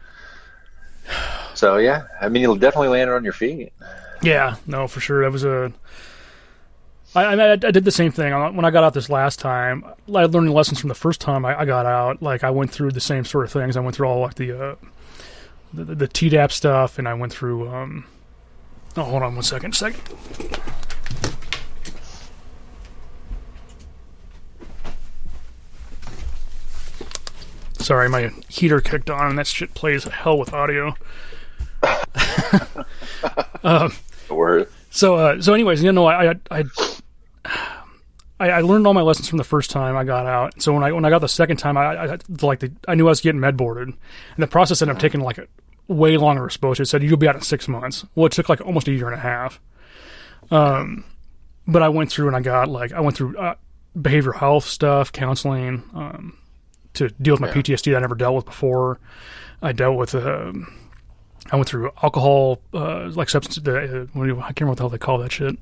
so yeah, I mean, you'll definitely land on your feet. Yeah, no, for sure. That was I did the same thing when I got out this last time. I learned lessons from the first time I got out. Like, I went through the same sort of things. I went through all like the TDAP stuff, and I went through. Hold on one second. Sorry, my heater kicked on, and that shit plays hell with audio. Word. So anyways, I learned all my lessons from the first time I got out. So when I got the second time, I knew I was getting med boarded, and the process ended up taking like a way longer than supposed to. It said you'll be out in 6 months. Well, it took like almost a year and a half. But I went through and I went through behavioral health stuff, counseling, to deal with my PTSD that I never dealt with before. I dealt with I went through alcohol, like substance. I can't remember what the hell they call that shit.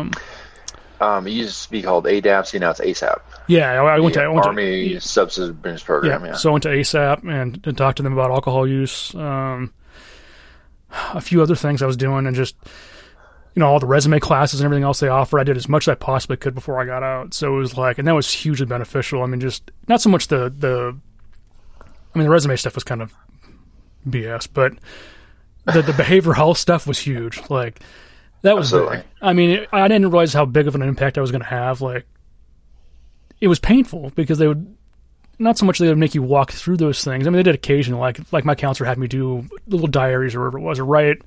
It used to be called ADAPT, now it's ASAP. Yeah, I went to Army Substance Abuse Program. Yeah. So I went to ASAP and talked to them about alcohol use, a few other things I was doing, and just all the resume classes and everything else they offer. I did as much as I possibly could before I got out. So it was like, and that was hugely beneficial. I mean, just not so much the resume stuff was kind of BS, but the behavioral health stuff was huge. Like, that was big. I mean, I didn't realize how big of an impact I was going to have. Like, it was painful because they would not so much they would make you walk through those things. I mean, they did occasionally, like my counselor had me do little diaries or whatever it was, or write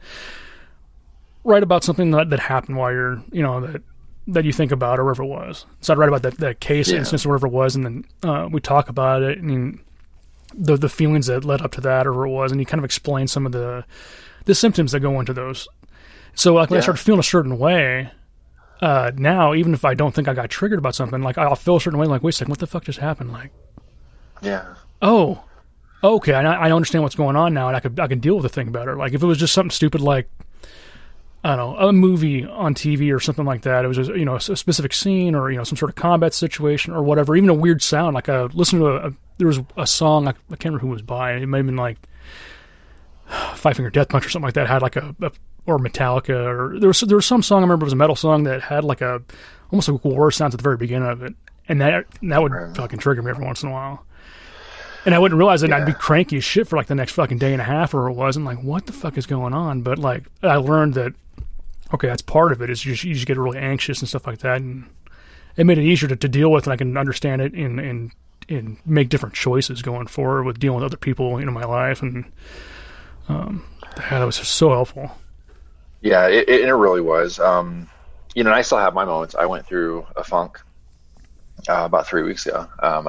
about something that happened while you're, that you think about, or whatever it was. So I'd write about that case instance or whatever it was, and then we talk about it, and the feelings that led up to that, or whatever it was, and you kind of explain some of the symptoms that go into those. So like when I started feeling a certain way, now, even if I don't think I got triggered about something, like I'll feel a certain way, like, wait a second, what the fuck just happened? Like, oh, okay, I understand what's going on now, and I can deal with the thing better. Like, if it was just something stupid like, I don't know, a movie on TV or something like that, it was just, a specific scene, or some sort of combat situation or whatever, even a weird sound, like listen to there was a song, I can't remember who it was by, it may have been like Five Finger Death Punch or something like that, had like or Metallica, or there was some song, I remember it was a metal song that had like almost like war sounds at the very beginning of it, and that would fucking trigger me every once in a while. And I wouldn't realize it, and I'd be cranky as shit for like the next fucking day and a half, or it was, and like, what the fuck is going on? But like, I learned that, okay, that's part of it, is you just get really anxious and stuff like that, and it made it easier to deal with, and I can understand it and make different choices going forward with dealing with other people in my life, and that was just so helpful. Yeah, it really was. And I still have my moments. I went through a funk about 3 weeks ago.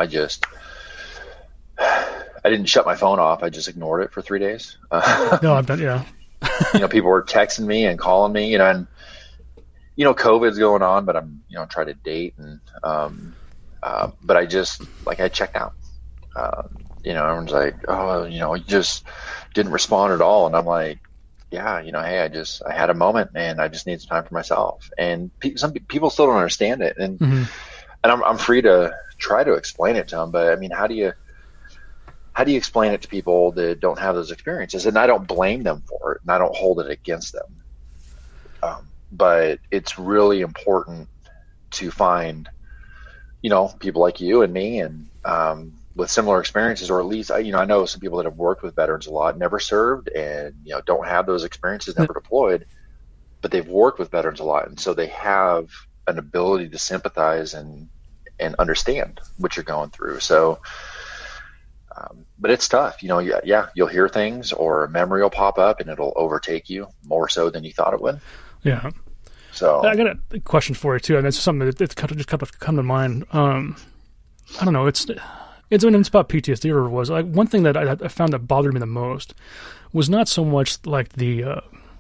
I didn't shut my phone off. I just ignored it for 3 days. No, I've done, yeah. People were texting me and calling me, and COVID's going on, but I'm, trying to date, and but I just, I checked out. Everyone's like, oh, you just didn't respond at all, and I'm like, yeah, hey, I had a moment, and I just need some time for myself. And some people still don't understand it, and and I'm free to try to explain it to them, but I mean, how do you explain it to people that don't have those experiences? And I don't blame them for it, and I don't hold it against them. But it's really important to find, people like you and me, and with similar experiences, or at least, I know some people that have worked with veterans a lot, never served, and, don't have those experiences, never deployed, but they've worked with veterans a lot. And so they have an ability to sympathize and understand what you're going through. So, but it's tough, you'll hear things, or a memory will pop up and it'll overtake you more so than you thought it would. Yeah. So I got a question for you too. And it's something that's just come to mind. I don't know. It's about PTSD, or it was one thing that I found that bothered me the most was not so much like the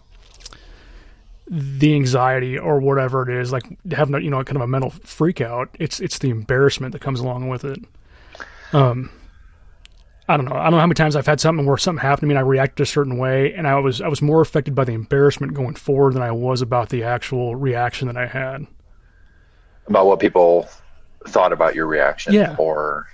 anxiety or whatever it is, like having kind of a mental freak out. It's the embarrassment that comes along with it. I don't know how many times I've had something where something happened to me and I reacted a certain way, and I was more affected by the embarrassment going forward than I was about the actual reaction that I had. About what people thought about your reaction, or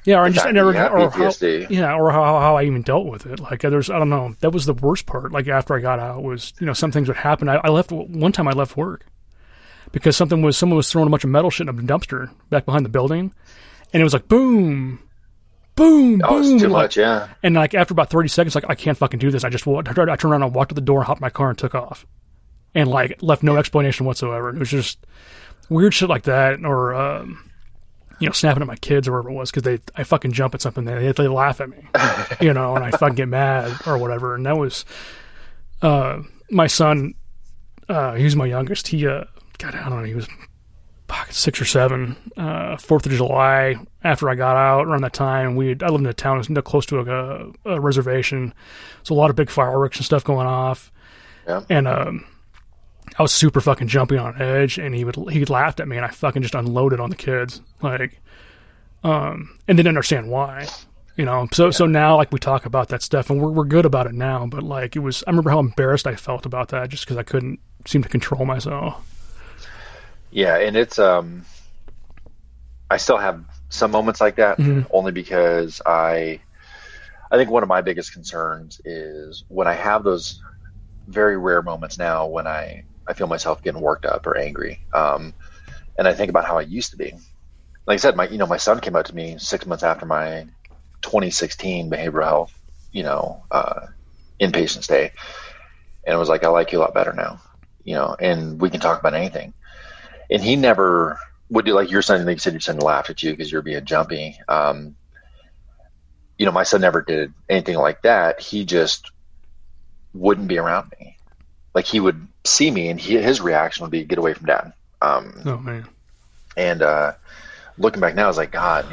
how I even dealt with it. I don't know. That was the worst part. After I got out, was some things would happen. I left one time. I left work because someone was throwing a bunch of metal shit in a dumpster back behind the building, and it was like boom. Boom, oh, boom. It's too much, yeah. And after about 30 seconds, I can't fucking do this. I turned around and walked to the door, hopped in my car, and took off. And left no explanation whatsoever. It was just weird shit like that, or snapping at my kids or whatever it was, because I fucking jump at something, they laugh at me, and I fucking get mad or whatever. And that was my son. He was my youngest. He I don't know, he was 6 or 7, 4th of July, after I got out, around that time, I lived in a town close to a reservation, so a lot of big fireworks and stuff going off, and I was super fucking jumpy on edge, and he laughed at me, and I fucking just unloaded on the kids, and didn't understand why, so now, we talk about that stuff, and we're good about it now, but I remember how embarrassed I felt about that, just because I couldn't seem to control myself. Yeah, and it's I still have some moments like that, only because I think one of my biggest concerns is when I have those very rare moments now when I feel myself getting worked up or angry, and I think about how I used to be. Like I said, my son came up to me 6 months after my 2016 behavioral health, inpatient stay, and it was like, I like you a lot better now, and we can talk about anything. And he never would do, like your son, like you said, your son laughed at you because you're being jumpy. My son never did anything like that. He just wouldn't be around me. He would see me, and his reaction would be, get away from Dad. Oh, man. And looking back now, I was like, God,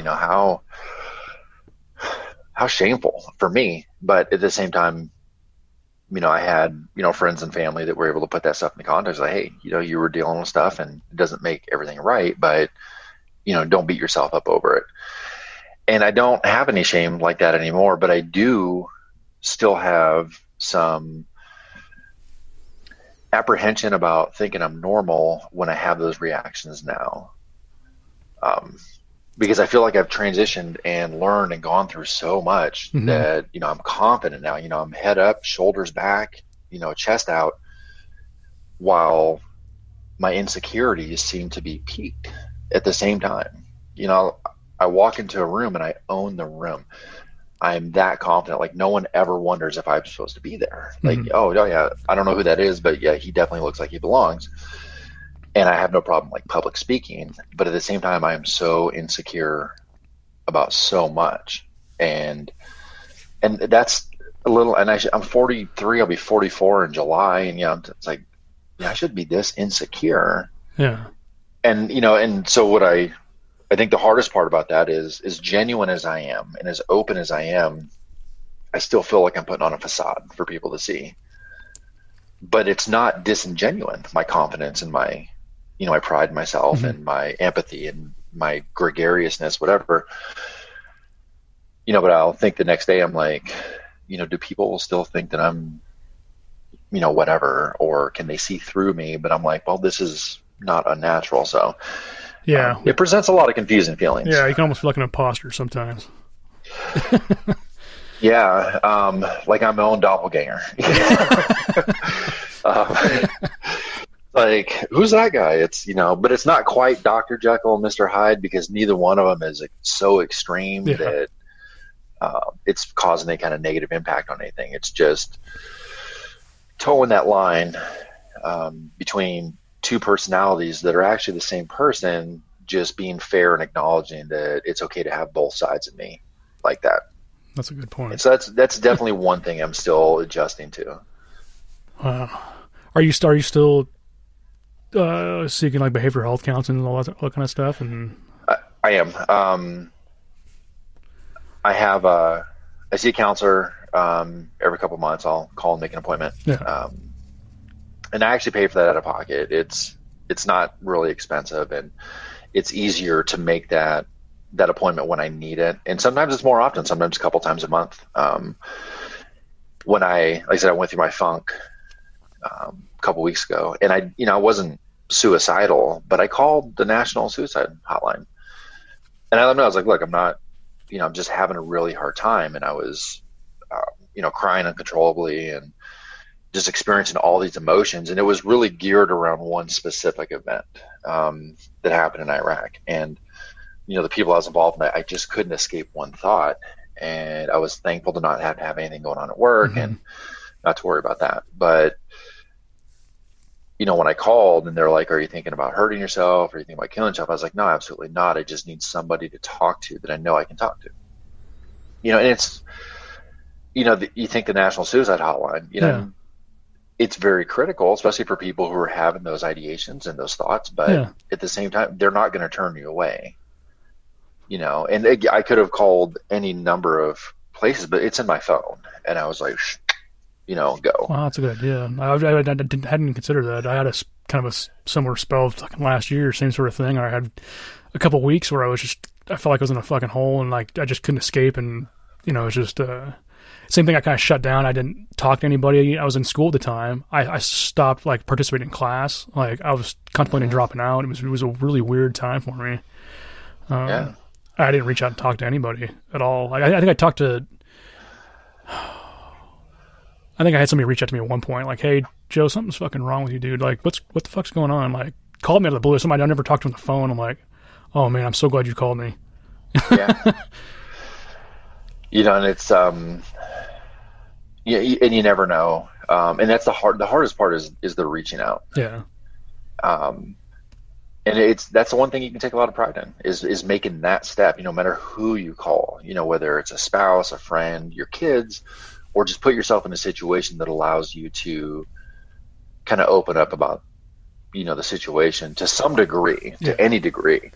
how shameful for me. But at the same time, I had, friends and family that were able to put that stuff in the context. Like, hey, you were dealing with stuff, and it doesn't make everything right, but, don't beat yourself up over it. And I don't have any shame like that anymore, but I do still have some apprehension about thinking I'm normal when I have those reactions now. Because I feel like I've transitioned and learned and gone through so much that, I'm confident now, I'm head up, shoulders back, chest out, while my insecurities seem to be peaked at the same time. I walk into a room and I own the room. I'm that confident. No one ever wonders if I'm supposed to be there. Oh yeah, I don't know who that is, but yeah, he definitely looks like he belongs. And I have no problem public speaking, but at the same time, I am so insecure about so much, and that's a little. And I'm 43. I'll be 44 in July, and it's like, I should be this insecure. Yeah. And and so what I I think the hardest part about that is, as genuine as I am and as open as I am, I still feel like I'm putting on a facade for people to see. But it's not disingenuine, my confidence and my, my pride in myself and my empathy and my gregariousness, whatever. But I'll think the next day, I'm like, do people still think that I'm, whatever, or can they see through me? But I'm like, well, this is not unnatural. So yeah, it presents a lot of confusing feelings. Yeah. You can almost feel like an imposter sometimes. Yeah. Like I'm my own doppelganger. Like, who's that guy? It's, but it's not quite Dr. Jekyll and Mr. Hyde, because neither one of them is so extreme that it's causing any kind of negative impact on anything. It's just towing that line between two personalities that are actually the same person, just being fair and acknowledging that it's okay to have both sides of me like that. That's a good point. And so that's definitely one thing I'm still adjusting to. Are you still seeking like behavioral health counseling and all that kind of stuff? And I am. I see a counselor every couple of months. I'll call and make an appointment. Yeah. And I actually pay for that out of pocket. It's not really expensive, and it's easier to make that appointment when I need it. And sometimes it's more often, sometimes a couple times a month. When like I said, I went through my funk a couple weeks ago, and I wasn't suicidal, but I called the National Suicide Hotline, and I let them know, I was like, look, I'm not, I'm just having a really hard time. And I was, crying uncontrollably and just experiencing all these emotions. And it was really geared around one specific event that happened in Iraq. And, the people I was involved in, I just couldn't escape one thought. And I was thankful to not have anything going on at work and not to worry about that. But, when I called and they're like, are you thinking about hurting yourself? Or are you thinking about killing yourself? I was like, no, absolutely not. I just need somebody to talk to that I know I can talk to. And it's, you think the National Suicide Hotline, it's very critical, especially for people who are having those ideations and those thoughts. But at the same time, they're not going to turn you away. And I could have called any number of places, but it's in my phone. And I was like, go. Wow, that's a good idea. I hadn't considered that. I had a kind of a similar spell last year, same sort of thing. I had a couple of weeks where I felt like I was in a fucking hole, and like I just couldn't escape. And it was just same thing. I kind of shut down. I didn't talk to anybody. I was in school at the time. I stopped like participating in class. Like I was contemplating dropping out. It was a really weird time for me. I didn't reach out and talk to anybody at all. I think I talked to. I think I had somebody reach out to me at one point, like, "Hey, Joe, something's fucking wrong with you, dude. Like, what the fuck's going on?" Like, called me out of the blue. Somebody I never talked to on the phone. I'm like, "Oh man, I'm so glad you called me." Yeah. And it's and you never know. And that's the hardest part is the reaching out. Yeah. And that's the one thing you can take a lot of pride in is making that step. No matter who you call, whether it's a spouse, a friend, your kids. Or just put yourself in a situation that allows you to kind of open up about, the situation to some degree, to any degree.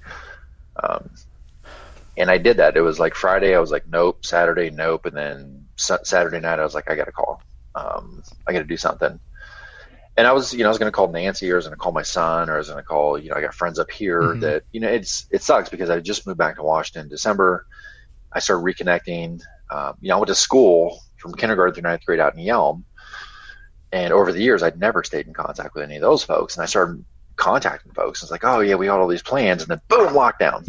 And I did that. It was like Friday, I was like, nope. Saturday, nope. And then Saturday night, I was like, I got to call. I got to do something. And I was going to call Nancy, or I was going to call my son, or I was going to call, I got friends up here that, it sucks because I just moved back to Washington in December. I started reconnecting. I went to school from kindergarten through ninth grade out in Yelm. And over the years, I'd never stayed in contact with any of those folks. And I started contacting folks. It's like, oh yeah, we got all these plans, and then boom, lockdown.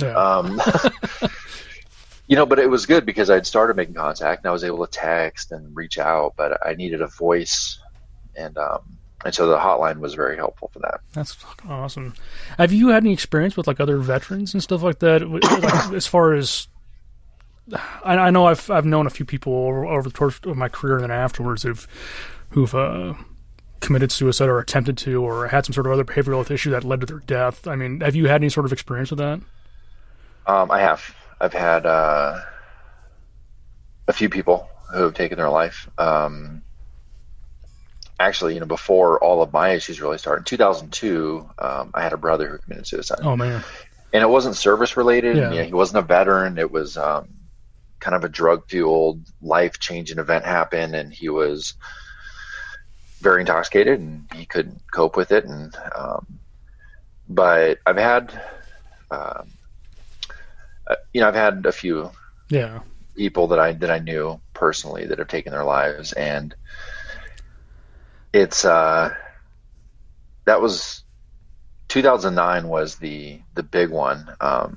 Yeah. But it was good because I'd started making contact and I was able to text and reach out, but I needed a voice. And so the hotline was very helpful for that. That's fucking awesome. Have you had any experience with like other veterans and stuff like that? Like, as far as, I know I've known a few people over the course of my career and then afterwards who've committed suicide or attempted to, or had some sort of other behavioral health issue that led to their death. I mean, have you had any sort of experience with that? I have. I've had a few people who have taken their life. Actually, before all of my issues really started, in 2002, I had a brother who committed suicide. Oh man. And it wasn't service related. Yeah. You know, he wasn't a veteran. It was kind of a drug fueled, life changing event happened, and he was very intoxicated and he couldn't cope with it. And but I've had I've had a few people that I knew personally that have taken their lives, and it's that was 2009 was the big one.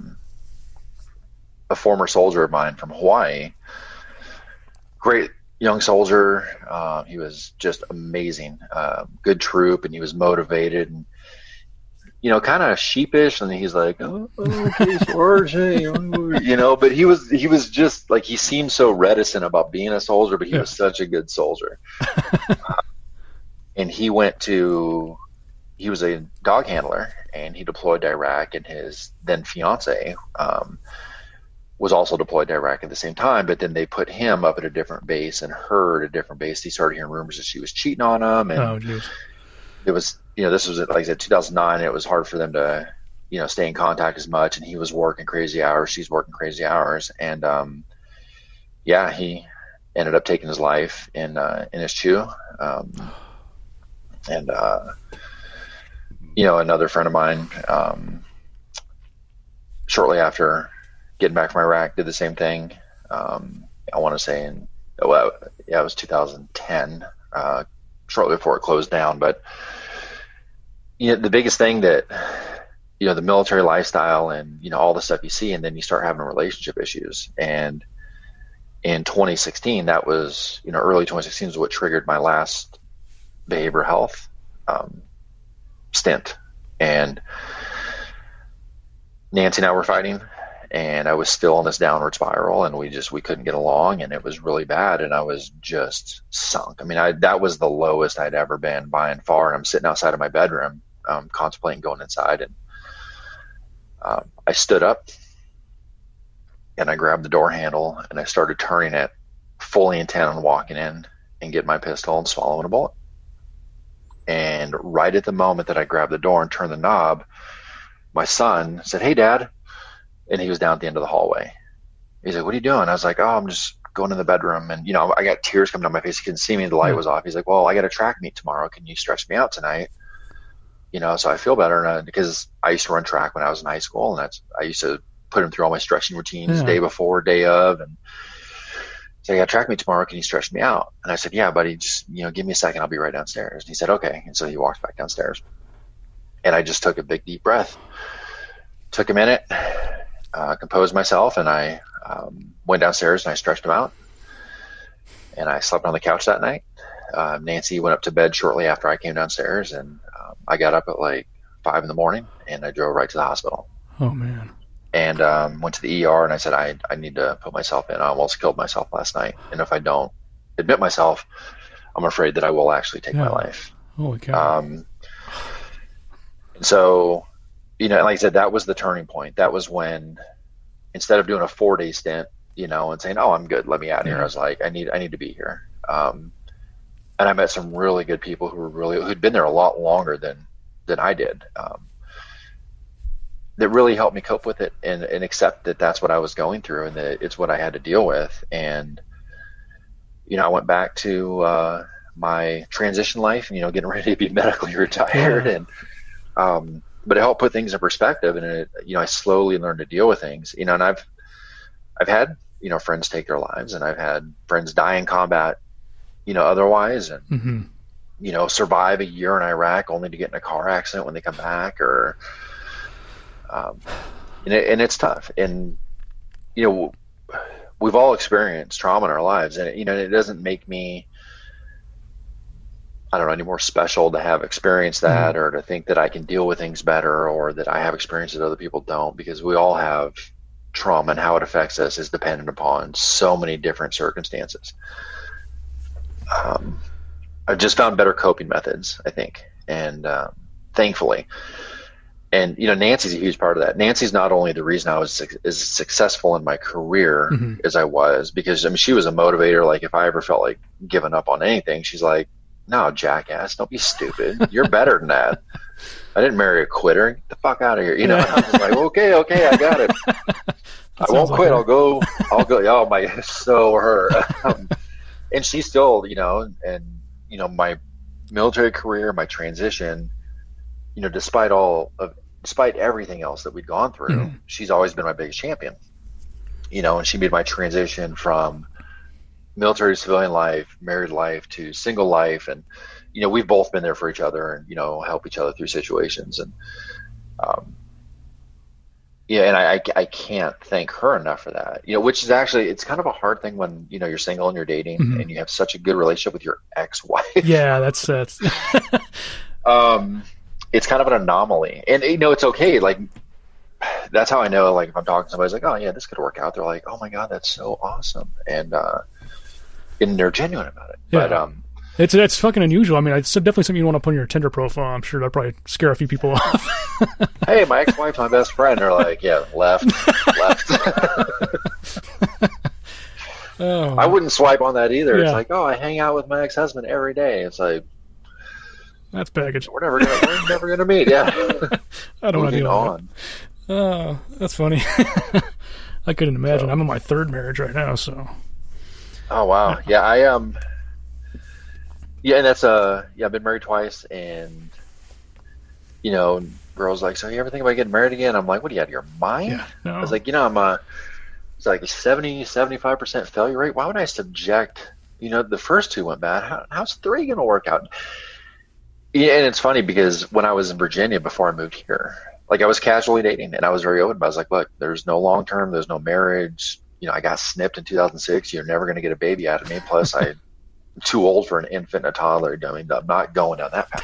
A former soldier of mine from Hawaii, great young soldier. He was just amazing, good troop, and he was motivated and, you know, kind of sheepish. And he's like, oh, okay, Sarge, you know, but he was just like, he seemed so reticent about being a soldier, but he was such a good soldier. And he was a dog handler, and he deployed to Iraq, and his then fiance, was also deployed to Iraq at the same time, but then they put him up at a different base and her at a different base. He started hearing rumors that she was cheating on him. And it was, you know, this was, like I said, 2009. It was hard for them to, you know, stay in contact as much. And he was working crazy hours. She's working crazy hours. And, he ended up taking his life in his chew. You know, another friend of mine, shortly after getting back from Iraq, did the same thing. I want to say it was 2010, shortly before it closed down. But, you know, the biggest thing that, you know, the military lifestyle and, you know, all the stuff you see, and then you start having relationship issues. And in 2016, that was, you know, early 2016 was what triggered my last behavioral health stint. And Nancy and I were fighting, and I was still on this downward spiral, and we couldn't get along, and it was really bad, and I was just sunk. I mean, that was the lowest I'd ever been by and far. And I'm sitting outside of my bedroom, contemplating going inside, and I stood up and I grabbed the door handle and I started turning it, fully intent on walking in and getting my pistol and swallowing a bullet. And right at the moment that I grabbed the door and turned the knob, my son said, "Hey, Dad." And he was down at the end of the hallway. He's like, "What are you doing?" I was like, "Oh, I'm just going in the bedroom." And, you know, I got tears coming down my face. He couldn't see me. The light was off. He's like, "Well, I got a track meet tomorrow. Can you stretch me out tonight?" You know, so I feel better because I used to run track when I was in high school, and I used to put him through all my stretching routines day before, day of. And so I got a track meet tomorrow. Can you stretch me out? And I said, "Yeah, buddy, just, you know, give me a second. I'll be right downstairs." And he said, "Okay." And so he walked back downstairs, and I just took a big, deep breath, took a minute, composed myself, and I went downstairs and I stretched him out, and I slept on the couch that night. Nancy went up to bed shortly after I came downstairs, and I got up at like 5 a.m. and I drove right to the hospital. Oh, man. And went to the ER, and I said, I need to put myself in. I almost killed myself last night, and if I don't admit myself, I'm afraid that I will actually take my life. Holy cow. And so, you know, like I said, that was the turning point. That was when, instead of doing a 4-day stint, you know, and saying, "Oh, I'm good, let me out of here," I was like, I need to be here. And I met some really good people who'd been there a lot longer than I did. That really helped me cope with it and accept that that's what I was going through and that it's what I had to deal with. And, you know, I went back to my transition life, and, you know, getting ready to be medically retired. And, but it helped put things in perspective, and it, you know, I slowly learned to deal with things, you know, and I've had, you know, friends take their lives, and I've had friends die in combat, you know, otherwise, and, you know, survive a year in Iraq only to get in a car accident when they come back, or, and it's tough. And, you know, we've all experienced trauma in our lives, and, you know, it doesn't make me, I don't know, any more special to have experienced that, or to think that I can deal with things better, or that I have experience that other people don't, because we all have trauma, and how it affects us is dependent upon so many different circumstances. I've just found better coping methods, I think, and thankfully. And, you know, Nancy's a huge part of that. Nancy's not only the reason I was as successful in my career as I was, because, I mean, she was a motivator. Like, if I ever felt like giving up on anything, she's like, no, jackass, don't be stupid. You're better than that. I didn't marry a quitter. Get the fuck out of here. You know, I was like, okay, I got it. I won't quit. I'll go. Oh my, so her. And she's still, you know, and, you know, my military career, my transition, you know, despite everything else that we'd gone through, she's always been my biggest champion, you know, and she made my transition from military to civilian life, married life to single life. And, you know, we've both been there for each other and, you know, help each other through situations. And, yeah, and I can't thank her enough for that, you know, which is actually, it's kind of a hard thing when, you know, you're single and you're dating and you have such a good relationship with your ex-wife. Yeah, that's it's kind of an anomaly. And, you know, it's okay. Like, that's how I know, like, if I'm talking to somebody, like, oh yeah, this could work out. They're like, oh my God, that's so awesome. And they're genuine about it. Yeah. But, it's fucking unusual. I mean, it's definitely something you want to put on your Tinder profile. I'm sure that'll probably scare a few people off. Hey, my ex-wife's my best friend. They're like, yeah, left. Oh. I wouldn't swipe on that either. Yeah. It's like, oh, I hang out with my ex-husband every day. It's like, that's baggage. We're never gonna meet. Yeah. I don't want to deal on. with that. Oh, that's funny. I couldn't imagine. I'm in my third marriage right now, so. Oh wow. Yeah, yeah, and that's I've been married twice, and you know, girls like, so you ever think about getting married again? I'm like, what, are you out of your mind? Yeah, no. I was like, you know, it's like a 70-75% failure rate. Why would I subject, you know, the first two went bad. How's three going to work out? Yeah, and it's funny because when I was in Virginia before I moved here, like, I was casually dating and I was very open, but I was like, look, there's no long term, there's no marriage. You know, I got snipped in 2006. You're never going to get a baby out of me. Plus, I'm too old for an infant and a toddler. I mean, I'm not going down that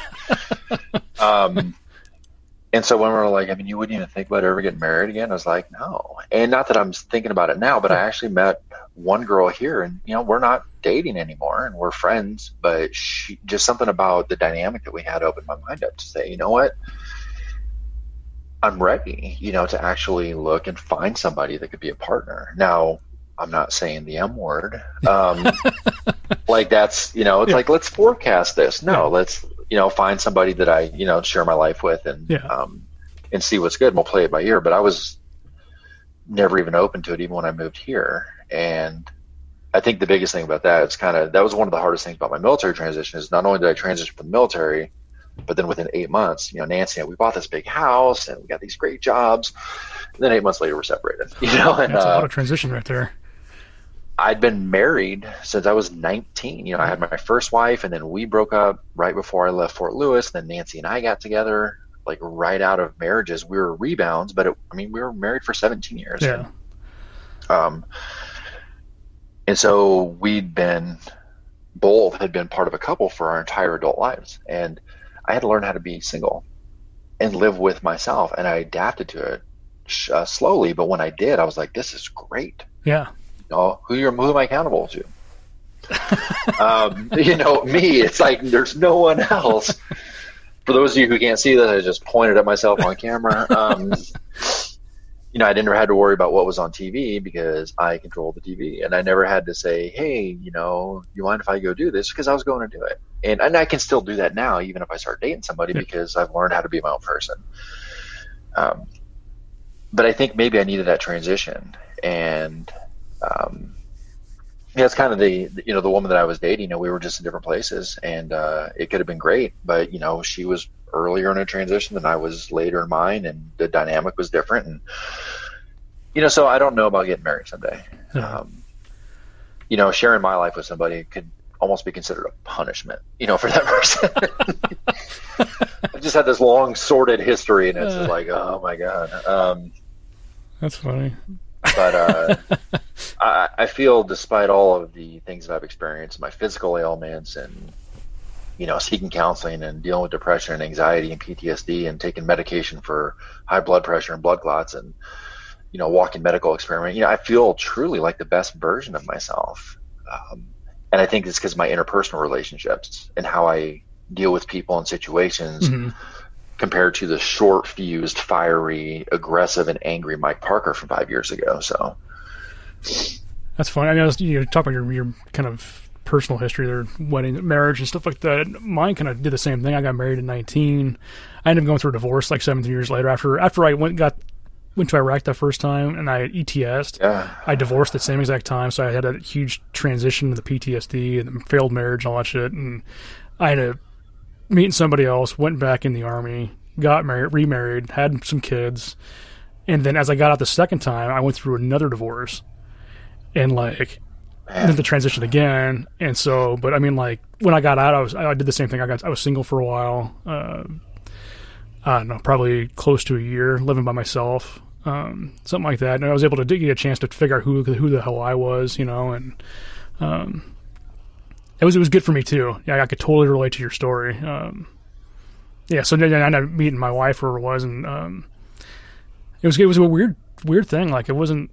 path. And so when we were like, I mean, you wouldn't even think about ever getting married again? I was like, no. And not that I'm thinking about it now, but I actually met one girl here, and, you know, we're not dating anymore and we're friends, but just something about the dynamic that we had opened my mind up to say, you know what? I'm ready, you know, to actually look and find somebody that could be a partner. Now, I'm not saying the M word. Like, that's, you know, it's like, let's forecast this. No, let's, you know, find somebody that I, you know, share my life with and see what's good, and we'll play it by ear. But I was never even open to it, even when I moved here. And I think the biggest thing about that, that was one of the hardest things about my military transition, is not only did I transition from the military, but then within 8 months, you know, Nancy and I, we bought this big house and we got these great jobs. And then 8 months later, we're separated, you know. And that's a lot of transition right there. I'd been married since I was 19. You know, I had my first wife, and then we broke up right before I left Fort Lewis. Then Nancy and I got together, like, right out of marriages. We were rebounds, but we were married for 17 years. Yeah. And so both had been part of a couple for our entire adult lives. And I had to learn how to be single and live with myself. And I adapted to it slowly. But when I did, I was like, this is great. Yeah. You know, who am I accountable to? You know, me. It's like, there's no one else. For those of you who can't see this, I just pointed at myself on camera. You know, I never had to worry about what was on TV because I controlled the TV, and I never had to say, hey, you know, you mind if I go do this? Because I was going to do it. And I can still do that now, even if I start dating somebody, because I've learned how to be my own person. But I think maybe I needed that transition. And it's kind of the woman that I was dating, you know, we were just in different places, and it could have been great, but, you know, she was earlier in a transition than I was later in mine, and the dynamic was different. And, you know, so I don't know about getting married someday. You know, sharing my life with somebody could almost be considered a punishment, you know, for that person. I just had this long sordid history, and it's like, oh my God. That's funny. But I feel, despite all of the things that I've experienced, my physical ailments, and, you know, seeking counseling and dealing with depression and anxiety and PTSD and taking medication for high blood pressure and blood clots and, you know, walking medical experiment, you know, I feel truly like the best version of myself. And I think it's because of my interpersonal relationships and how I deal with people and situations compared to the short-fused, fiery, aggressive, and angry Mike Parker from 5 years ago. So that's funny. I mean, you talk about your kind of personal history, their wedding, marriage, and stuff like that. Mine kind of did the same thing. I got married at 19. I ended up going through a divorce like 17 years later. After I went to Iraq the first time and I ETS'd. Yeah. I divorced at the same exact time, so I had a huge transition to the PTSD and the failed marriage and all that shit. And I had to meet somebody else, went back in the Army, got married, remarried, had some kids. And then as I got out the second time, I went through another divorce. And like, then the transition again. And so, but I mean, like, when I got out, I did the same thing. I was single for a while. I don't know, probably close to a year, living by myself, something like that. And I was able to get a chance to figure out who the hell I was, you know, and it was good for me too. Yeah, I could totally relate to your story. Yeah, so then I ended up meeting my wife where it was, and it was a weird thing. Like, it wasn't.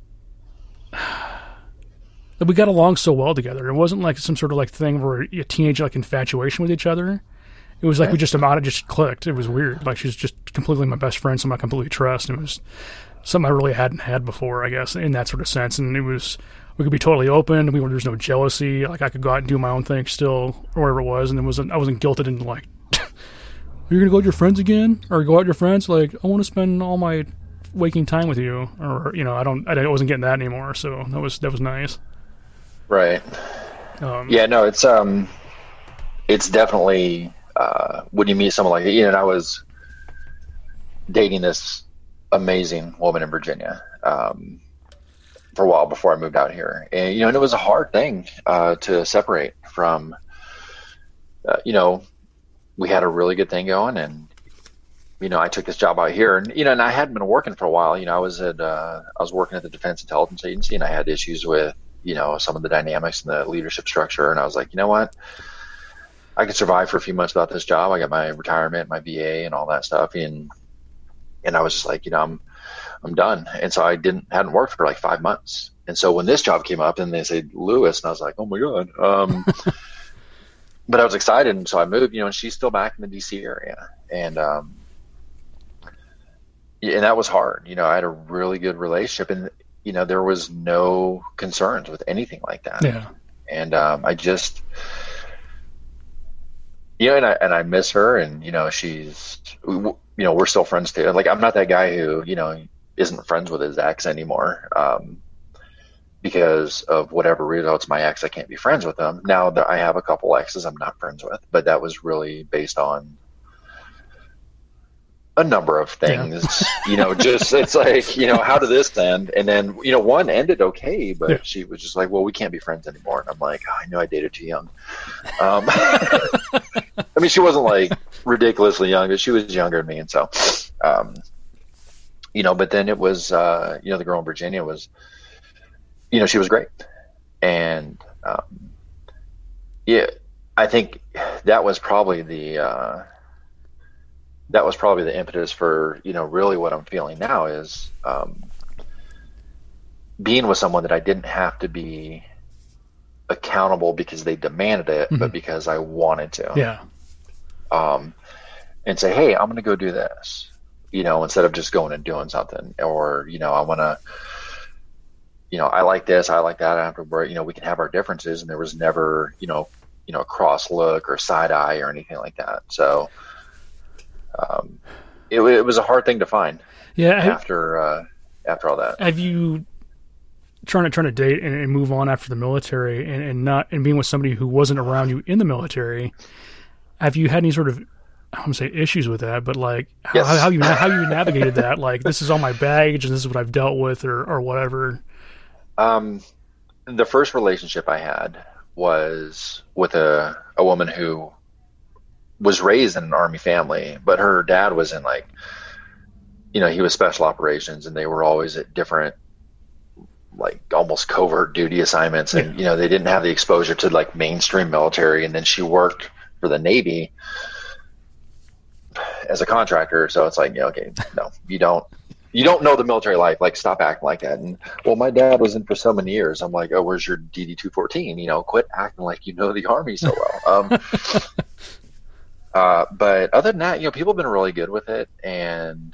We got along so well together. It wasn't like some sort of like thing where a teenage like infatuation with each other. It was like we just clicked. It was weird. Like, she's just completely my best friend, someone I completely trust. And it was something I really hadn't had before, I guess, in that sort of sense. And we could be totally open. There was no jealousy. Like, I could go out and do my own thing still, or whatever it was. And I wasn't guilted into like, you're going to go with your friends again? Or go out with your friends? Like, I want to spend all my waking time with you. Or, you know, I wasn't getting that anymore. So that was nice. Right. Yeah, no, it's definitely, when you meet someone like that, you know, and I was dating this amazing woman in Virginia for a while before I moved out here, and you know, and it was a hard thing to separate from. You know, we had a really good thing going, and you know, I took this job out here, and you know, and I hadn't been working for a while. You know, I was working at the Defense Intelligence Agency, and I had issues with, you know, some of the dynamics and the leadership structure, and I was like, you know what? I could survive for a few months without this job. I got my retirement, my VA, and all that stuff, and I was just like, you know, I'm done. And so I hadn't worked for like 5 months. And so when this job came up, and they said Lewis, and I was like, oh my god. But I was excited, and so I moved. You know, and she's still back in the DC area, and that was hard. You know, I had a really good relationship, and you know, there was no concerns with anything like that. Yeah. And I just. You know, and I miss her, and you know, you know, we're still friends too. Like, I'm not that guy who, you know, isn't friends with his ex anymore because of whatever reason. Oh, it's my ex, I can't be friends with them. Now that I have a couple exes I'm not friends with, but that was really based on a number of things. Yeah. You know, just it's like, you know, how did this end? And then, you know, one ended okay, but yeah. She was just like, well, we can't be friends anymore. And I'm like, oh, I knew I dated too young. I mean, she wasn't like ridiculously young, but she was younger than me. And so, you know, but then it was, you know, the girl in Virginia was, you know, she was great. And, yeah, I think that was probably the impetus for, you know, really what I'm feeling now is, being with someone that I didn't have to be accountable because they demanded it, mm-hmm. but because I wanted to. Yeah. And say, hey, I'm going to go do this, you know, instead of just going and doing something, or, you know, I want to, you know, I like this, I like that. I don't have to worry, you know, we can have our differences, and there was never, you know, a cross look or side eye or anything like that. So, it was a hard thing to find. Yeah. After all that. Have you trying to date and move on after the military and being with somebody who wasn't around you in the military? Have you had any sort of, I don't want to say issues with that, but like how you navigated that? Like, this is all my baggage and this is what I've dealt with, or whatever. The first relationship I had was with a woman who was raised in an Army family, but her dad was in, like, you know, he was special operations, and they were always at different, like, almost covert duty assignments. And, you know, they didn't have the exposure to like mainstream military. And then she worked for the Navy as a contractor. So it's like, yeah, okay, no, you don't know the military life. Like, stop acting like that. And, well, my dad was in for so many years. I'm like, oh, where's your DD-214? You know, quit acting like you know the Army so well. But other than that, you know, people have been really good with it. And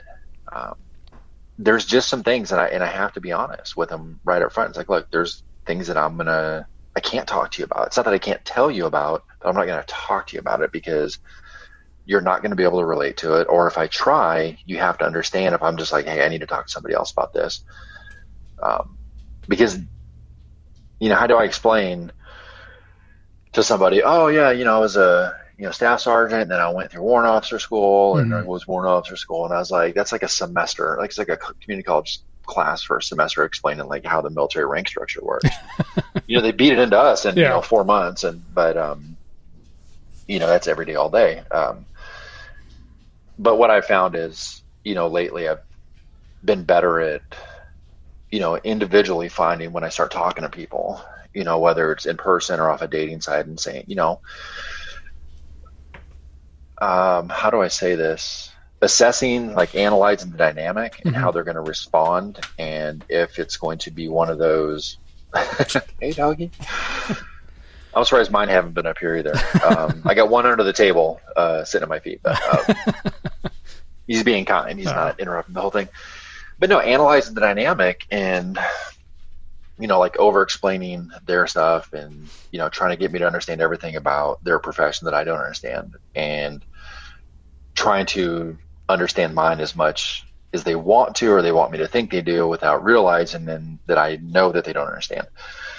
there's just some things, and I have to be honest with them right up front. It's like, look, there's things that I I can't talk to you about. It's not that I can't tell you about, but I'm not going to talk to you about it because you're not going to be able to relate to it. Or if I try, you have to understand if I'm just like, hey, I need to talk to somebody else about this. Because, how do I explain to somebody, oh yeah, I was a, staff sergeant, and then I went through warrant officer school, and I was warrant officer school. And I was like, that's like a semester, like it's like a community college class for a semester explaining like how the military rank structure works. They beat it into us in 4 months, but that's every day, all day. But what I found is, lately I've been better at, individually finding when I start talking to people, whether it's in person or off a dating site, and saying, how do I say this? Assessing, like analyzing the dynamic and how they're going to respond, and if it's going to be one of those. Hey, doggy. I'm surprised mine haven't been up here either. I got one under the table sitting at my feet, but he's being kind. He's not interrupting the whole thing. But no, analyzing the dynamic and, like over explaining their stuff and, trying to get me to understand everything about their profession that I don't understand, and trying to understand mine as much as they want to, or they want me to think they do, without realizing then that I know that they don't understand.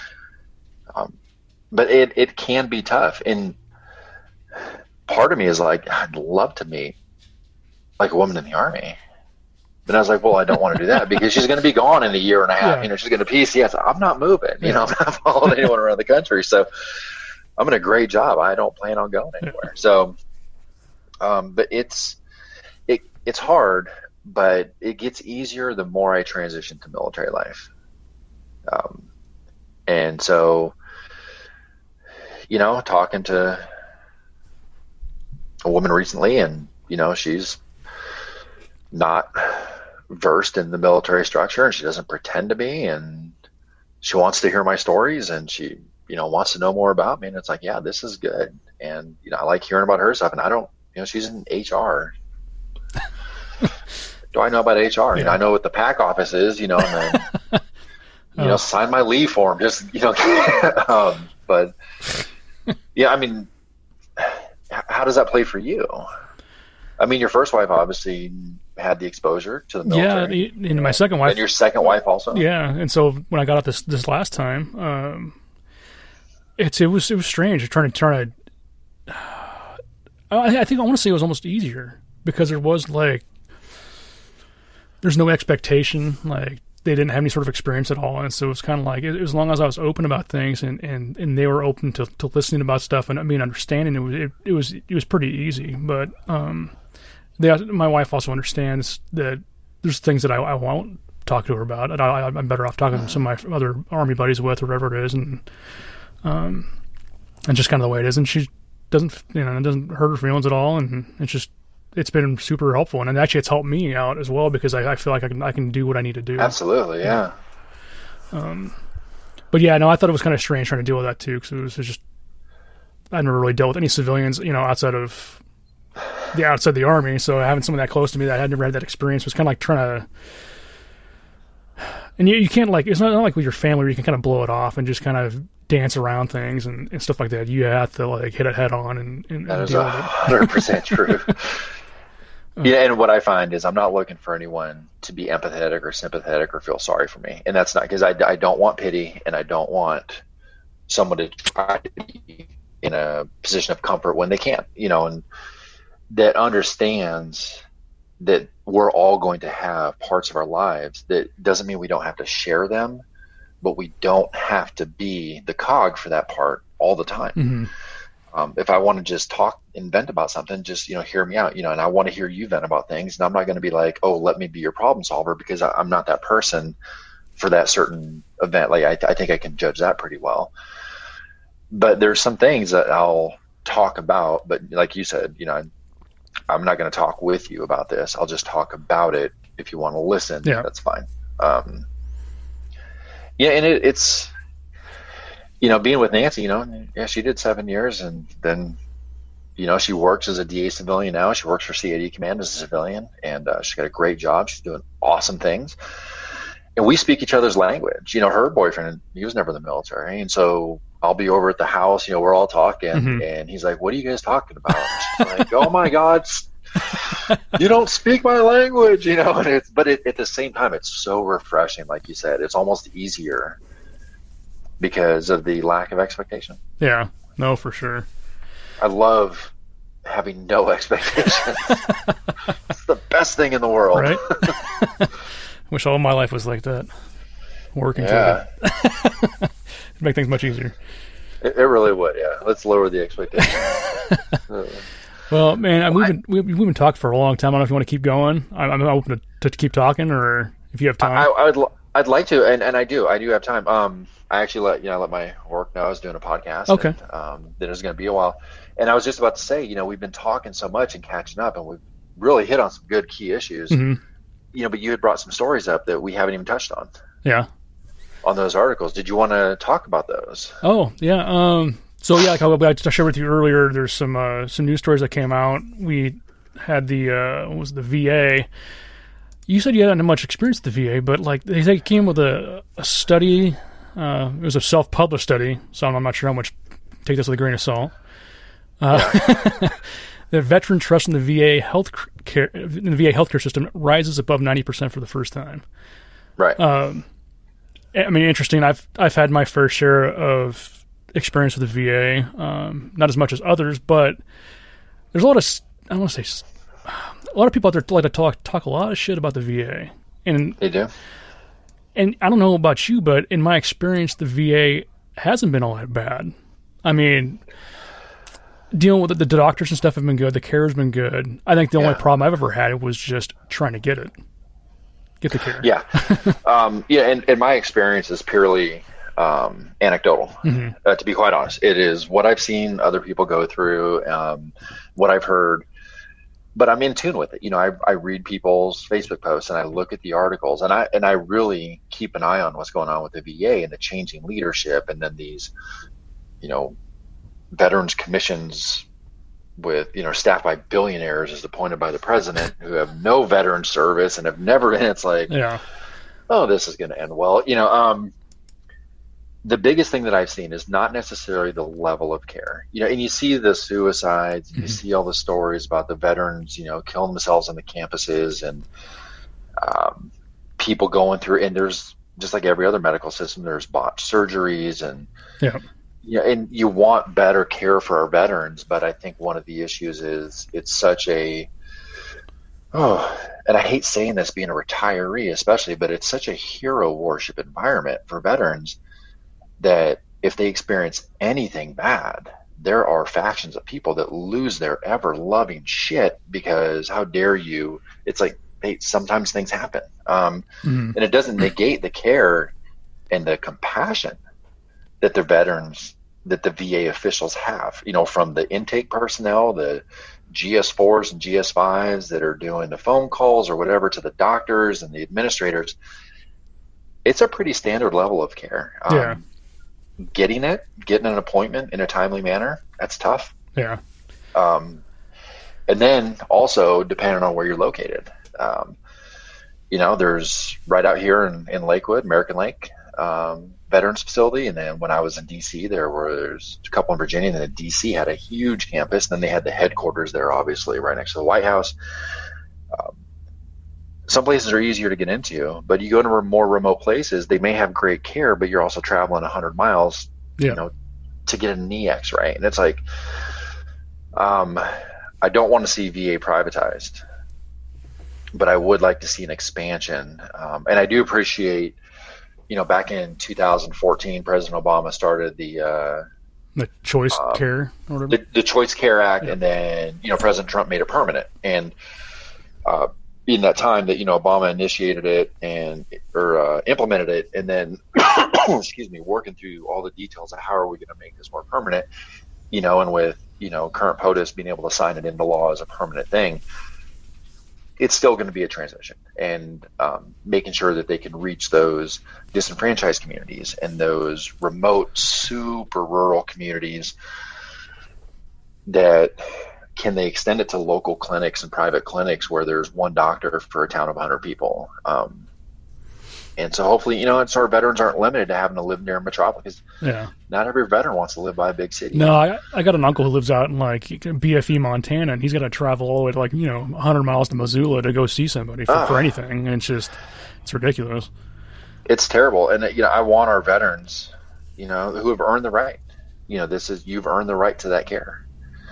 But it can be tough. And part of me is like, I'd love to meet like a woman in the Army. But I was like, well, I don't want to do that because she's going to be gone in a year and a half. Yeah. She's going to PCS. I'm not moving. I'm not following anyone around the country. So I'm in a great job. I don't plan on going anywhere. So, but it's hard, but it gets easier the more I transition to military life. And so, talking to a woman recently, and, she's not versed in the military structure, and she doesn't pretend to be, and she wants to hear my stories, and she, wants to know more about me. And it's like, yeah, this is good. And, I like hearing about her stuff, and I don't, she's in HR. Do I know about HR? Yeah. I know what the PAC office is, and then, sign my leave form, just, but yeah, I mean, how does that play for you? I mean, your first wife obviously had the exposure to the military. Yeah, and my second wife. And your second wife also. Yeah, and so when I got out this last time, it was strange. Trying to. I think I want to say it was almost easier because there was there's no expectation. Like they didn't have any sort of experience at all, and so it was kind of like as long as I was open about things and they were open to listening about stuff and understanding, it was pretty easy. But my wife also understands that there's things that I won't talk to her about, and I'm better off talking to some of my other Army buddies with, or whatever it is, and just kind of the way it is. And she doesn't, it doesn't hurt her feelings at all, and it's been super helpful, and actually it's helped me out as well because I feel like I can do what I need to do. Absolutely, yeah. But yeah, no, I thought it was kind of strange trying to deal with that too, because it was just I never really dealt with any civilians, outside the Army. So having someone that close to me that had never had that experience was kind of like trying to. And you can't it's not like with your family where you can kind of blow it off and just kind of dance around things and stuff like that. You have to hit it head on and that is deal with it. 100% true. Yeah, and what I find is I'm not looking for anyone to be empathetic or sympathetic or feel sorry for me, and that's not because I don't want pity, and I don't want someone to try to be in a position of comfort when they can't, and that understands that we're all going to have parts of our lives that doesn't mean we don't have to share them, but we don't have to be the cog for that part all the time. Mm-hmm. If I want to just talk and vent about something, just, hear me out, and I want to hear you vent about things. And I'm not going to be like, oh, let me be your problem solver, because I'm not that person for that certain event. I think I can judge that pretty well. But there's some things that I'll talk about, but like you said, I'm not going to talk with you about this. I'll just talk about it. If you want to listen, that's fine. Yeah. And it's, being with Nancy, she did 7 years, and then, she works as a DA civilian now. She works for CID Command as a civilian, and she's got a great job. She's doing awesome things. and we speak each other's language. Her boyfriend, he was never in the military, and so I'll be over at the house. We're all talking, and he's like, "What are you guys talking about?" And she's like, "Oh my God, you don't speak my language," And at the same time, it's so refreshing. Like you said, it's almost easier because of the lack of expectation. Yeah, no, for sure. I love having no expectations. It's the best thing in the world. Right? Wish all my life was like that. Working to it. Make things much easier. It really would, yeah. Let's lower the expectations. Well, man, we've been talking for a long time. I don't know if you want to keep going. I'm open to keep talking, or if you have time. I'd like to, and I do have time. I actually let my work know I was doing a podcast. Okay. And, that it was going to be a while, and I was just about to say, we've been talking so much and catching up, and we've really hit on some good key issues. But you had brought some stories up that we haven't even touched on. Yeah. On those articles, did you want to talk about those? Oh yeah. So yeah, like I shared with you earlier, there's some news stories that came out. We had the VA. You said you hadn't had much experience with the VA, but like they say it came with a study. It was a self-published study, so I'm not sure how much. Take this with a grain of salt. The veteran trust in the VA healthcare system rises above 90% for the first time. Right. I mean, interesting. I've had my fair share of experience with the VA, not as much as others, but there's a lot of a lot of people out there like to talk a lot of shit about the VA, and they do. And I don't know about you, but in my experience, the VA hasn't been all that bad. I mean, dealing with the doctors and stuff have been good. The care has been good. I think the only problem I've ever had was just trying to get the care. Yeah. And my experience is purely anecdotal, to be quite honest. It is what I've seen other people go through, what I've heard, but I'm in tune with it. I read people's Facebook posts and I look at the articles, and I really keep an eye on what's going on with the VA and the changing leadership, and then these, veterans commissions with, staffed by billionaires as appointed by the president who have no veteran service and have never been. It's like, oh, this is going to end well. The biggest thing that I've seen is not necessarily the level of care, and you see the suicides, you see all the stories about the veterans, killing themselves on the campuses, and people going through, and there's just like every other medical system, there's botched surgeries, and and you want better care for our veterans. But I think one of the issues is it's such and I hate saying this being a retiree especially, but it's such a hero worship environment for veterans that if they experience anything bad, there are factions of people that lose their ever loving shit because how dare you? It's like, hey, sometimes things happen. And it doesn't negate the care and the compassion that the veterans, that the VA officials have, from the intake personnel, the GS4s and GS5s that are doing the phone calls or whatever to the doctors and the administrators. It's a pretty standard level of care. Getting an appointment in a timely manner, that's tough. Yeah. And then also depending on where you're located, there's right out here in Lakewood, American Lake, Veterans Facility. And then when I was in DC, there's a couple in Virginia, and then DC had a huge campus. And then they had the headquarters there, obviously right next to the White House. Some places are easier to get into, but you go to more remote places, they may have great care, but you're also traveling 100 miles, to get a knee X-ray. And it's like, I don't want to see VA privatized, but I would like to see an expansion. And I do appreciate, back in 2014, President Obama started the Choice Care, or whatever. The Choice Care Act, and then President Trump made it permanent. And in that time that Obama initiated it or implemented it, and then excuse me, working through all the details of how are we going to make this more permanent, and with current POTUS being able to sign it into law as a permanent thing, it's still going to be a transition, and making sure that they can reach those disenfranchised communities and those remote, super rural communities. That can they extend it to local clinics and private clinics where there's one doctor for a town of 100 people? And so hopefully, and so our veterans aren't limited to having to live near a metropolis. Yeah. Not every veteran wants to live by a big city. No, I got an uncle who lives out in like BFE, Montana, and he's got to travel all the way to 100 miles to Missoula to go see somebody for anything. And it's ridiculous. It's terrible. And, I want our veterans, who have earned the right. You've earned the right to that care.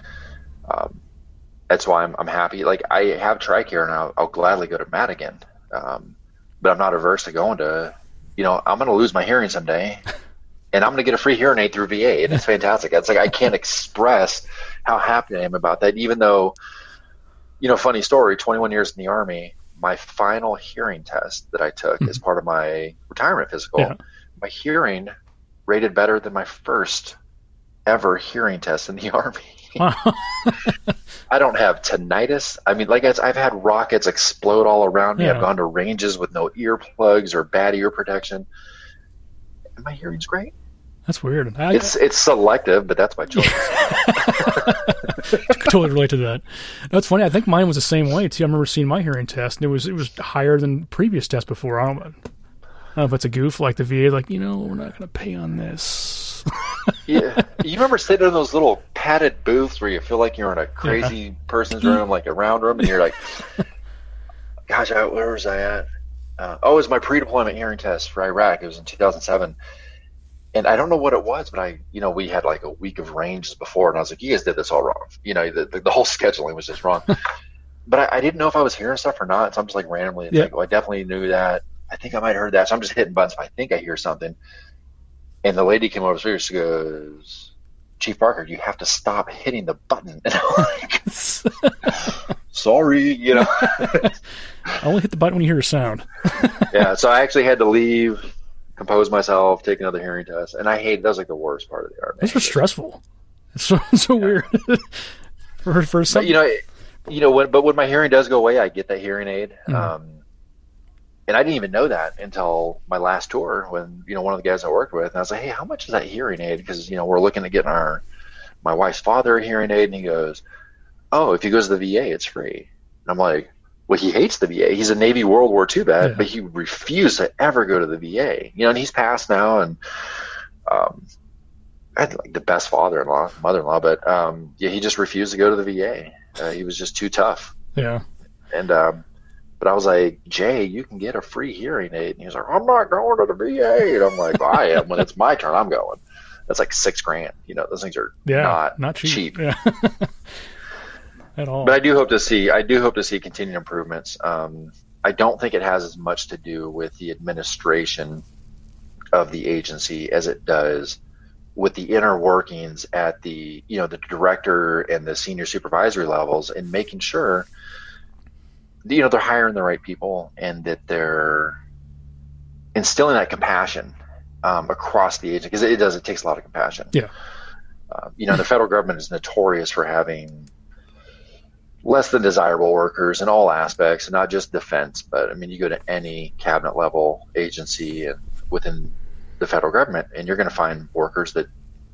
That's why I'm happy. Like, I have TRICARE, and I'll gladly go to Madigan. But I'm not averse to going to, I'm going to lose my hearing someday, and I'm going to get a free hearing aid through VA, and it's fantastic. It's like I can't express how happy I am about that, even though, funny story, 21 years in the Army, my final hearing test that I took as part of my retirement physical, my hearing rated better than my first ever hearing test in the Army. I don't have tinnitus. I mean, I've had rockets explode all around me. Yeah. I've gone to ranges with no earplugs or bad ear protection, and my hearing's great. That's weird. It's selective, but that's my choice. I totally relate to that. That's funny. I think mine was the same way too. I remember seeing my hearing test, and it was higher than previous tests before. I don't know if it's a goof, like the VA, we're not going to pay on this. Yeah, you remember sitting in those little padded booths where you feel like you're in a crazy person's room, like a round room, and you're like, gosh, where was I at? It was my pre-deployment hearing test for Iraq. It was in 2007. And I don't know what it was, but we had like a week of ranges before, and I was like, you guys did this all wrong. The whole scheduling was just wrong. But I didn't know if I was hearing stuff or not, so I'm just like randomly, I definitely knew that. I think I might have heard that, so I'm just hitting buttons. I think I hear something. And the lady came over to me, she goes, Chief Parker, you have to stop hitting the button. And I'm like, sorry, I only hit the button when you hear a sound. Yeah, so I actually had to leave, compose myself, take another hearing test. And that was like the worst part of the Army. Those are stressful. It's so weird. for some... But when my hearing does go away, I get that hearing aid. Mm-hmm. And I didn't even know that until my last tour when, one of the guys I worked with, and I was like, hey, how much is that hearing aid? Because, we're looking at getting my wife's father a hearing aid. And he goes, oh, if he goes to the VA, it's free. And I'm like, well, he hates the VA. He's a Navy World War II vet, but he refused to ever go to the VA. And he's passed now. And I had like the best father-in-law, mother-in-law, but he just refused to go to the VA. He was just too tough. Yeah. And, but I was like, Jay, you can get a free hearing aid. And he was like, I'm not going to the VA. And I'm like, well, I am. When it's my turn, I'm going. That's like $6,000. Those things are not cheap. Yeah. At all. But I do hope to see continued improvements. I don't think it has as much to do with the administration of the agency as it does with the inner workings at the director and the senior supervisory levels, and making sure they're hiring the right people and that they're instilling that compassion across the agency, because it takes a lot of compassion. Yeah. The federal government is notorious for having less than desirable workers in all aspects, and not just defense, but you go to any cabinet level agency and within the federal government, and you're going to find workers that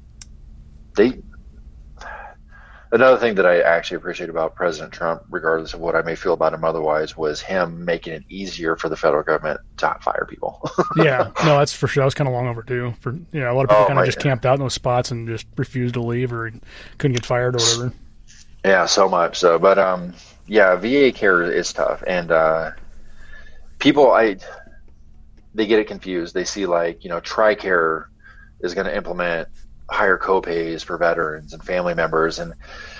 Another thing that I actually appreciate about President Trump, regardless of what I may feel about him otherwise, was him making it easier for the federal government to fire people. Yeah, no, that's for sure. That was kind of long overdue. A lot of people kind of just camped out in those spots and just refused to leave or couldn't get fired or whatever. Yeah, so much so. But VA care is tough, and people they get it confused. They see TRICARE is going to implement higher co-pays for veterans and family members, and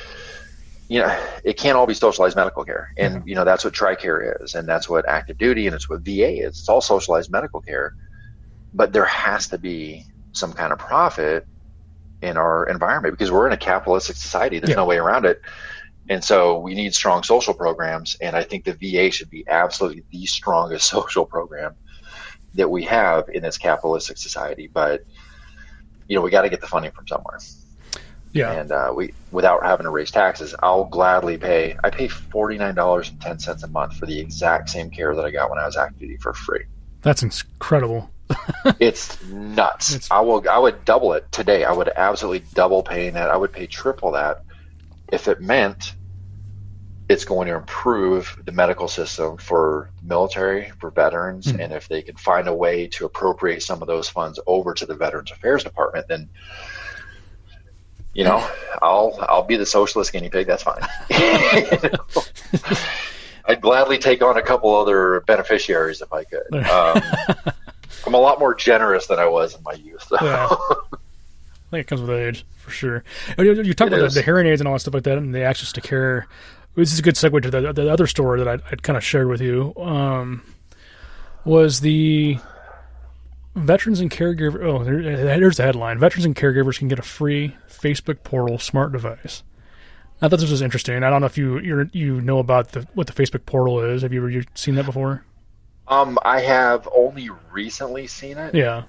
it can't all be socialized medical care, and that's what TRICARE is, and that's what active duty and it's what VA is. It's all socialized medical care, but there has to be some kind of profit in our environment because we're in a capitalistic society. There's no way around it, and so we need strong social programs, and I think the VA should be absolutely the strongest social program that we have in this capitalistic society. But we got to get the funding from somewhere. Yeah. And without having to raise taxes, I'll gladly pay. I pay $49.10 a month for the exact same care that I got when I was active duty for free. That's incredible. It's nuts. I would double it today. I would absolutely double paying that. I would pay triple that if it meant it's going to improve the medical system for military, for veterans. Mm-hmm. And if they can find a way to appropriate some of those funds over to the Veterans Affairs Department, then, I'll be the socialist guinea pig. That's fine. I'd gladly take on a couple other beneficiaries if I could. I'm a lot more generous than I was in my youth. So. Yeah. I think it comes with age, for sure. You talked about the hearing aids and all that stuff like that, and the access to care. This is a good segue to the other story that I'd kind of shared with you. Was the veterans and caregivers? Oh, there's the headline: Veterans and caregivers can get a free Facebook portal smart device. I thought this was interesting. I don't know if you know about what the Facebook portal is. Have you ever seen that before? I have only recently seen it. Yeah.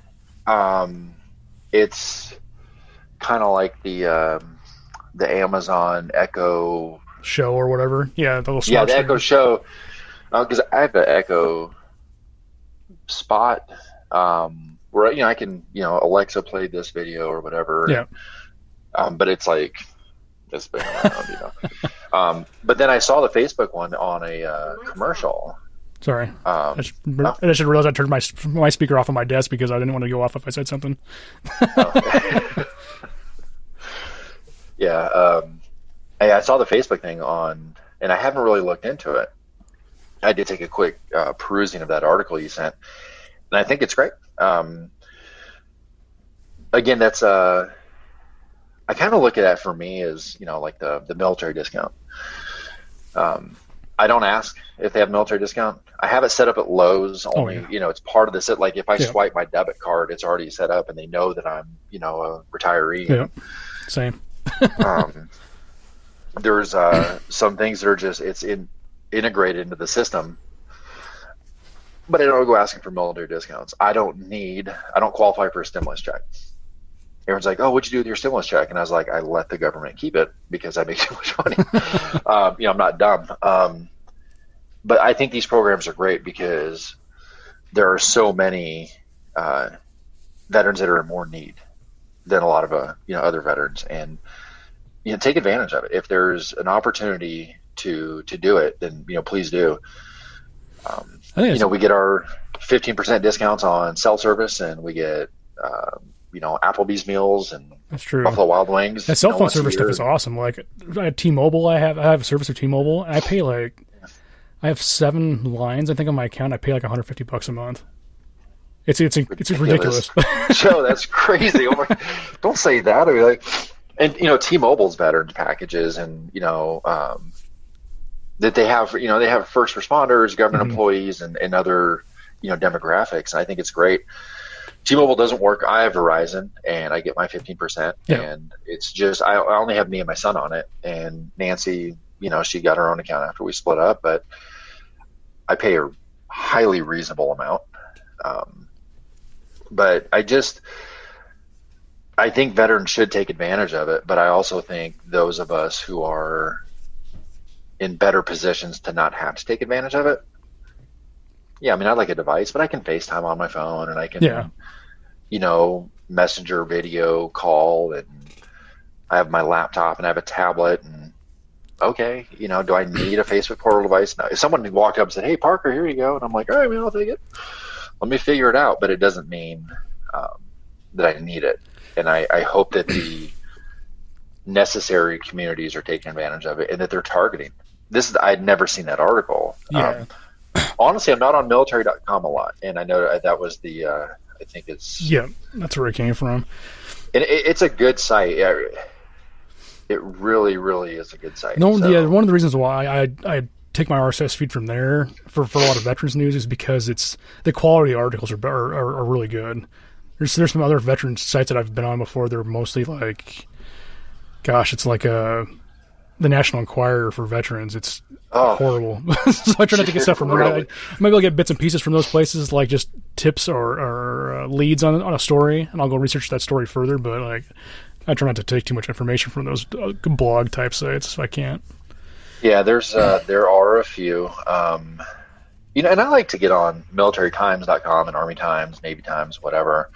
It's kind of like the Amazon Echo Show or whatever. Yeah, the Echo Show. Because I have an Echo Spot where I can Alexa play this video or whatever. Yeah. But it's like it's been around, but then I saw the Facebook one on a commercial. Sorry. I should realize I turned my speaker off on my desk because I didn't want to go off if I said something. Yeah. I saw the Facebook thing on, and I haven't really looked into it. I did take a quick perusing of that article you sent, and I think it's great. Again, that's I kind of look at that for me as like the military discount. I don't ask if they have military discount. I have it set up at Lowe's only. Oh, yeah. It's part of the set. Like if I swipe my debit card, it's already set up, and they know that I'm a retiree. Yeah, same. There's some things that are just integrated into the system, but I don't go asking for military discounts. I don't qualify for a stimulus check. Everyone's like, "Oh, what'd you do with your stimulus check?" And I was like, "I let the government keep it because I make too much money." I'm not dumb. But I think these programs are great because there are so many veterans that are in more need than a lot of other veterans, and take advantage of it. If there's an opportunity to do it, then please do. We get our 15% discounts on cell service, and we get Applebee's meals and that's true. Buffalo Wild Wings. That cell phone service stuff is awesome. Like at T-Mobile, I have a service with T-Mobile, and I pay I have 7 lines. I think on my account, I pay like $150 a month. It's ridiculous. Joe, that's crazy. Oh my, don't say that. I mean, and T-Mobile's veterans packages, and that they have they have first responders, government employees, and other demographics. And I think it's great. T-Mobile doesn't work. I have Verizon, and I get my 15%. Yeah. And it's just I only have me and my son on it, and Nancy, she got her own account after we split up, but I pay a highly reasonable amount. But I think veterans should take advantage of it, but I also think those of us who are in better positions to not have to take advantage of it. Yeah, I mean, I like a device, but I can FaceTime on my phone, and I can, messenger video call, and I have my laptop, and I have a tablet, and okay, do I need a Facebook portal device? No. If someone walked up and said, "Hey, Parker, here you go," and I'm like, "All right, man, I'll take it. Let me figure it out," but it doesn't mean that I need it. And I hope that the necessary communities are taking advantage of it, and that they're targeting. I'd never seen that article. Yeah. Honestly, I'm not on military.com a lot, and I know that was the. I think it's. Yeah, that's where it came from. And it's a good site. It really, really is a good site. No, so. Yeah, one of the reasons why I take my RSS feed from there for a lot of veterans news is because the quality of the articles are really good. There's some other veterans sites that I've been on before. They're mostly like, it's like the National Enquirer for veterans. It's horrible. So I try not to get stuff from there. I might be able to get bits and pieces from those places, like just tips or leads on a story, and I'll go research that story further. But I try not to take too much information from those blog type sites if I can't. Yeah, there are a few. And I like to get on militarytimes.com and Army Times, Navy Times, whatever.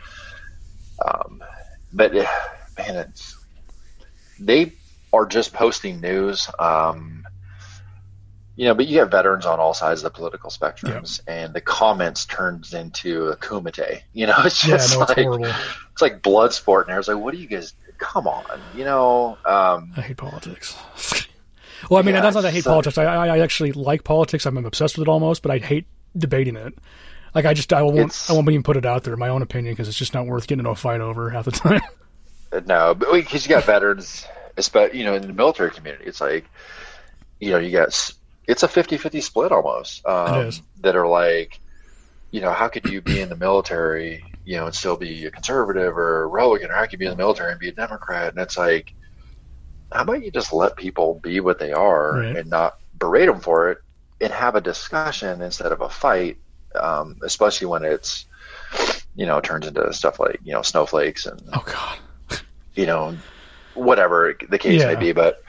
But man, they are just posting news. but you have veterans on all sides of the political spectrums, and the comments turns into a kumite. It's just it's horrible. It's like blood sport, and I was like, "What do you guys? Come on, I hate politics. Well, I mean, that's not that I hate politics. I actually like politics. I'm obsessed with it almost, but I hate debating it. Like, I won't even put it out there, my own opinion, because it's just not worth getting into a fight over half the time. No, but because you got veterans, especially, in the military community, it's like, you got, it's a 50-50 split almost. It is. That are like, how could you be in the military, and still be a conservative or a Republican, or how could you be in the military and be a Democrat? And it's like, how about you just let people be what they are and not berate them for it, and have a discussion instead of a fight, especially when it's, turns into stuff like, snowflakes and, oh God, whatever the case may be. But,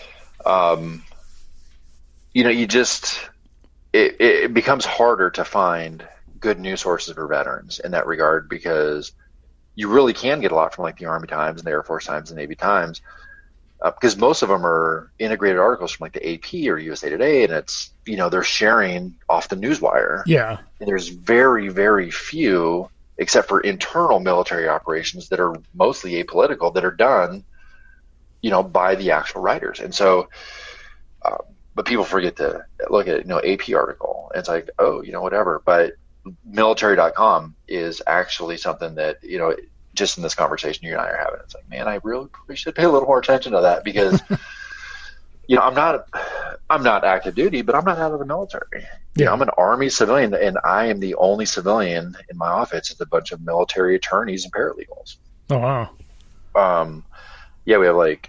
you just, it becomes harder to find good news sources for veterans in that regard, because you really can get a lot from like the Army Times and the Air Force Times and Navy Times. Because most of them are integrated articles from like the AP or USA Today, and it's, they're sharing off the newswire. Yeah. And there's very, very few, except for internal military operations that are mostly apolitical, that are done, by the actual writers. And so, but people forget to look at, AP article. And it's like, oh, whatever. But military.com is actually something that, just in this conversation you and I are having, it's like, man, I really probably should pay a little more attention to that, because, I'm not active duty, but I'm not out of the military. I'm an Army civilian, and I am the only civilian in my office. It's a bunch of military attorneys and paralegals. Oh, wow. We have like,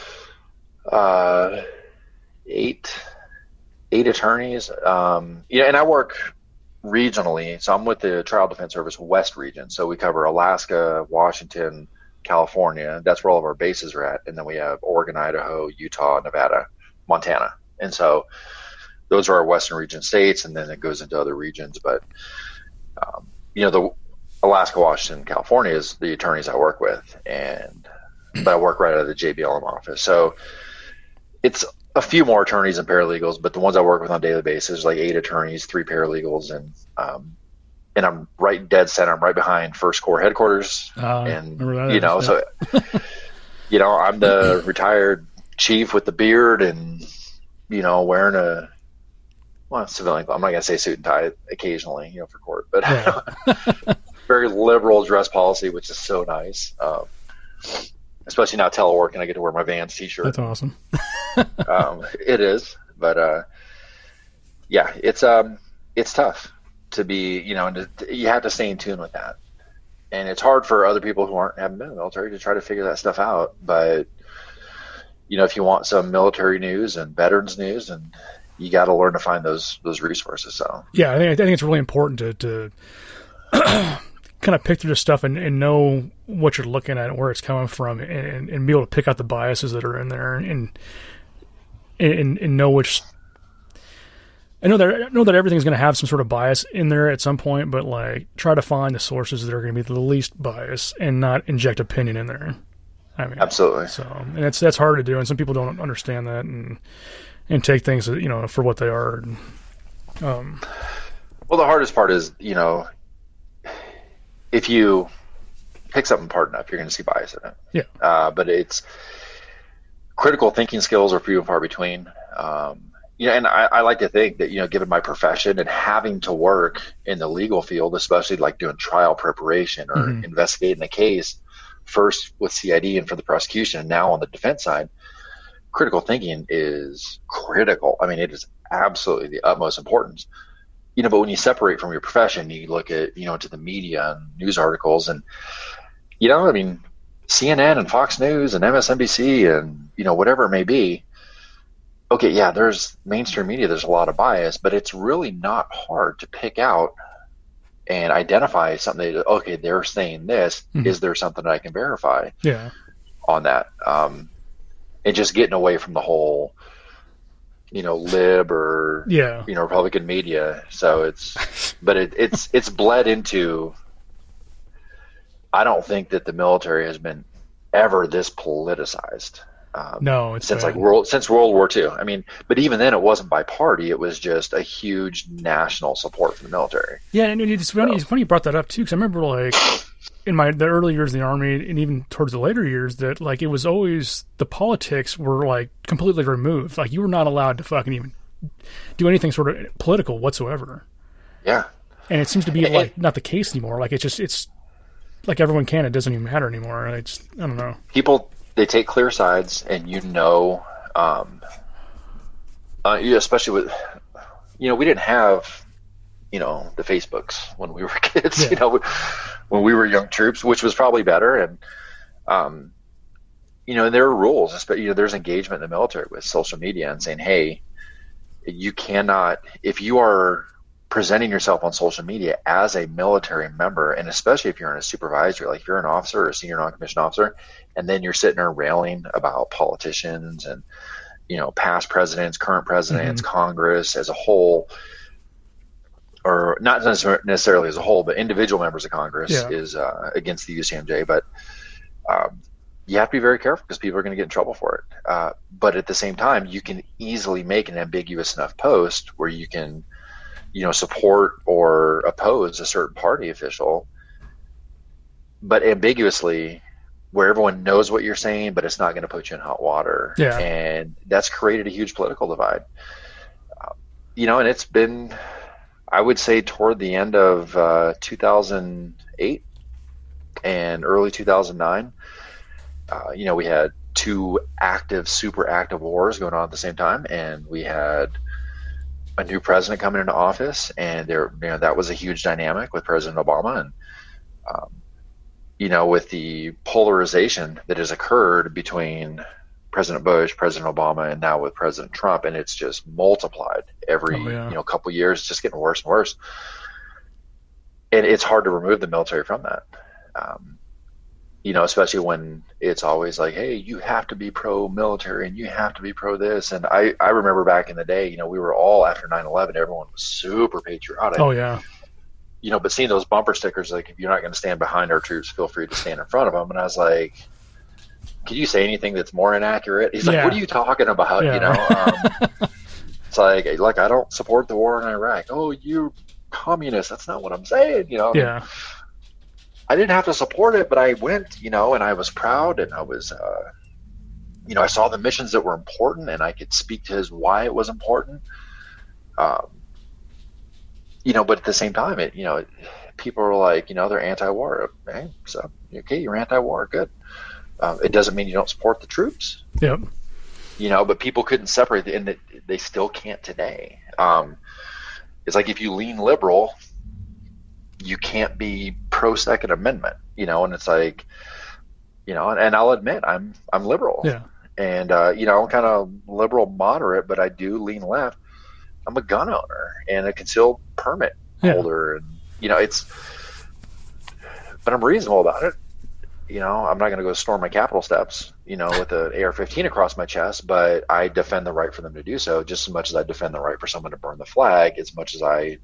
8 attorneys. And I work regionally, so I'm with the Trial Defense Service West region, so we cover Alaska, Washington, California. That's where all of our bases are at, and then we have Oregon, Idaho, Utah, Nevada, Montana, and so those are our western region states, and then it goes into other regions. But the Alaska, Washington, California is the attorneys I work with, but I work right out of the JBLM office, so it's a few more attorneys and paralegals, but the ones I work with on a daily basis, like 8 attorneys, 3 paralegals, and I'm right dead center. I'm right behind First Corps headquarters, and so I'm the retired chief with the beard and wearing a civilian. I'm not gonna say suit and tie occasionally, for court, but very liberal dress policy, which is so nice. Especially now teleworking, I get to wear my Vans t-shirt. That's awesome. It is, but it's tough to be, and you have to stay in tune with that. And it's hard for other people who haven't been in the military to try to figure that stuff out. But if you want some military news and veterans news, and you got to learn to find those resources. So yeah, I think it's really important to kind of pick through this stuff and know what you're looking at and where it's coming from, and be able to pick out the biases that are in there, and know which. I know that everything's going to have some sort of bias in there at some point, but like try to find the sources that are going to be the least bias and not inject opinion in there. I mean, absolutely. So, and that's hard to do, and some people don't understand that and take things for what they are. Well, the hardest part is if you pick something apart enough, you're going to see bias in it. Yeah. But it's critical thinking skills are few and far between. And I like to think that, given my profession and having to work in the legal field, especially like doing trial preparation or investigating a case, first with CID and for the prosecution, and now on the defense side, critical thinking is critical. I mean, it is absolutely the utmost importance. But when you separate from your profession, you look at, to the media and news articles and, CNN and Fox News and MSNBC and, whatever it may be. Okay, yeah, there's mainstream media, there's a lot of bias, but it's really not hard to pick out and identify something that, okay, they're saying this. Is there something that I can verify on that? And just getting away from the whole, lib or, Republican media. So it's bled into, I don't think that the military has been ever this politicized. No, it's since bad. since World War II. I mean, but even then, it wasn't by party. It was just a huge national support for the military. Yeah, and it's funny. It's funny you brought that up too, because I remember like in the early years of the Army, and even towards the later years, that like it was always the politics were like completely removed. Like you were not allowed to fucking even do anything sort of political whatsoever. Yeah, and it seems to be like not the case anymore. Like it's like everyone can. It doesn't even matter anymore. I don't know. People. They take clear sides, and especially with, we didn't have, the Facebooks when we were kids, Yeah. When we were young troops, which was probably better. And, and there are rules, especially, there's engagement in the military with social media and saying, hey, you cannot, if you are presenting yourself on social media as a military member, and especially if you're in a supervisory, like if you're an officer or a senior non-commissioned officer, and then you're sitting there railing about politicians and, past presidents, current presidents, Congress as a whole, or not necessarily as a whole, but individual members of Congress is against the UCMJ. But you have to be very careful because people are going to get in trouble for it. But at the same time, you can easily make an ambiguous enough post where you can support or oppose a certain party official, but ambiguously where everyone knows what you're saying, but it's not going to put you in hot water. Yeah. And that's created a huge political divide. And it's been, I would say toward the end of 2008 and early 2009, we had two super active wars going on at the same time. And we had a new president coming into office, and that was a huge dynamic with President Obama, and with the polarization that has occurred between President Bush, President Obama, and now with President Trump, and it's just multiplied every couple of years, just getting worse and worse. And it's hard to remove the military from that. Especially when it's always like, hey, you have to be pro-military and you have to be pro-this. And I remember back in the day, we were all, after 9/11, everyone was super patriotic. Oh, yeah. But seeing those bumper stickers, like, if you're not going to stand behind our troops, feel free to stand in front of them. And I was like, can you say anything that's more inaccurate? He's like, what are you talking about? Yeah. It's like, I don't support the war in Iraq. Oh, you communist. That's not what I'm saying, Yeah. I didn't have to support it, but I went, and I was proud, and I was, I saw the missions that were important, and I could speak to why it was important. But at the same time, people were like, they're anti-war. Hey, so, okay, you're anti-war, good. It doesn't mean you don't support the troops. Yep. But people couldn't separate, and they still can't today. It's like if you lean liberal, you can't be pro Second Amendment, and it's like, and I'll admit I'm liberal, and I'm kind of liberal moderate, but I do lean left. I'm a gun owner and a concealed permit holder, and but I'm reasonable about it. I'm not going to go storm my Capitol steps, with an AR-15 across my chest, but I defend the right for them to do so just as much as I defend the right for someone to burn the flag, as much as I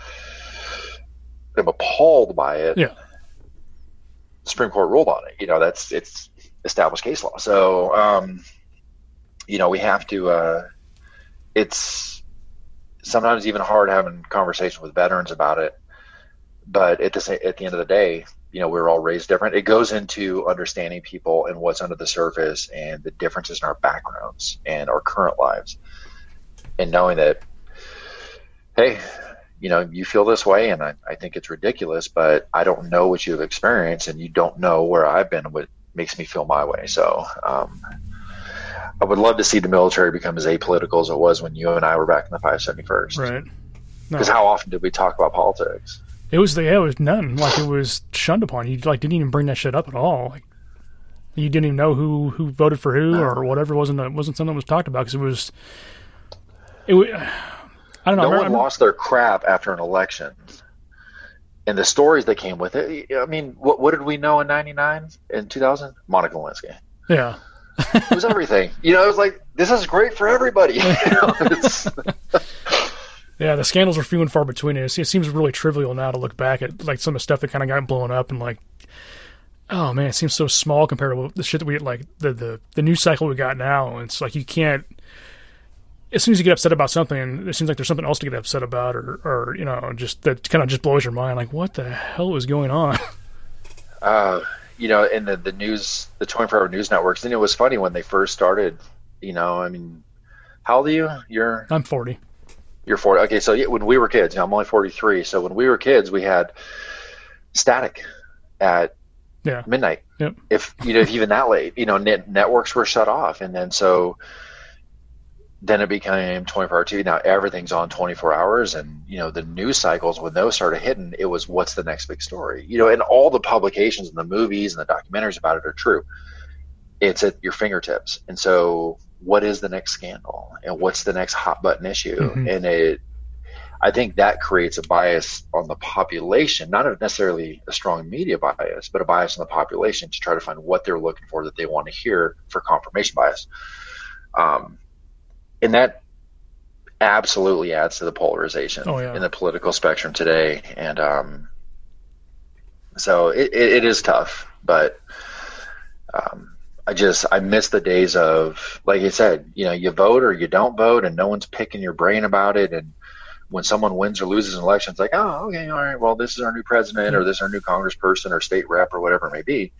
am appalled by it. Yeah. The Supreme Court ruled on it. It's established case law. So, we have to, it's sometimes even hard having conversations with veterans about it. But at the end of the day, we're all raised different. It goes into understanding people and what's under the surface and the differences in our backgrounds and our current lives, and knowing that, hey, you feel this way, and I think it's ridiculous, but I don't know what you've experienced, and you don't know where I've been, what makes me feel my way. So I would love to see the military become as apolitical as it was when you and I were back in the 571st. Right. Because how often did we talk about politics? It was none. Like, it was shunned upon. You didn't even bring that shit up at all. Like, you didn't even know who voted for who or whatever. It wasn't something that was talked about because it was. I don't know. No one lost their crap after an election, and the stories that came with it. I mean, what did we know in '99 and 2000? Monica Lewinsky. Yeah, it was everything. It was like, this is great for everybody. Yeah, the scandals are few and far between. It seems really trivial now to look back at like some of the stuff that kind of got blown up, and like, oh man, it seems so small compared to the shit that we get, like the news cycle we got now. It's like you can't. As soon as you get upset about something, it seems like there's something else to get upset about, or just that kind of just blows your mind. Like, what the hell is going on? In the news, the 24-hour news networks, and it was funny when they first started. I mean, how old are you? I'm 40. You're 40. Okay, so when we were kids, I'm only 43. So when we were kids, we had static at midnight. Yep. If even that late, networks were shut off, and then it became 24-hour TV. Now everything's on 24 hours, and the news cycles, when those started hitting, it was what's the next big story. And all the publications and the movies and the documentaries about it are true. It's at your fingertips, and so what is the next scandal, and what's the next hot button issue? Mm-hmm. And I think that creates a bias on the population, not necessarily a strong media bias, but a bias on the population to try to find what they're looking for that they want to hear for confirmation bias. And that absolutely adds to the polarization in the political spectrum today. And so it is tough, but I miss the days of, like you said, you vote or you don't vote, and no one's picking your brain about it. And when someone wins or loses an election, it's like, oh, okay, all right, well, this is our new president, or this is our new congressperson or state rep or whatever it may be.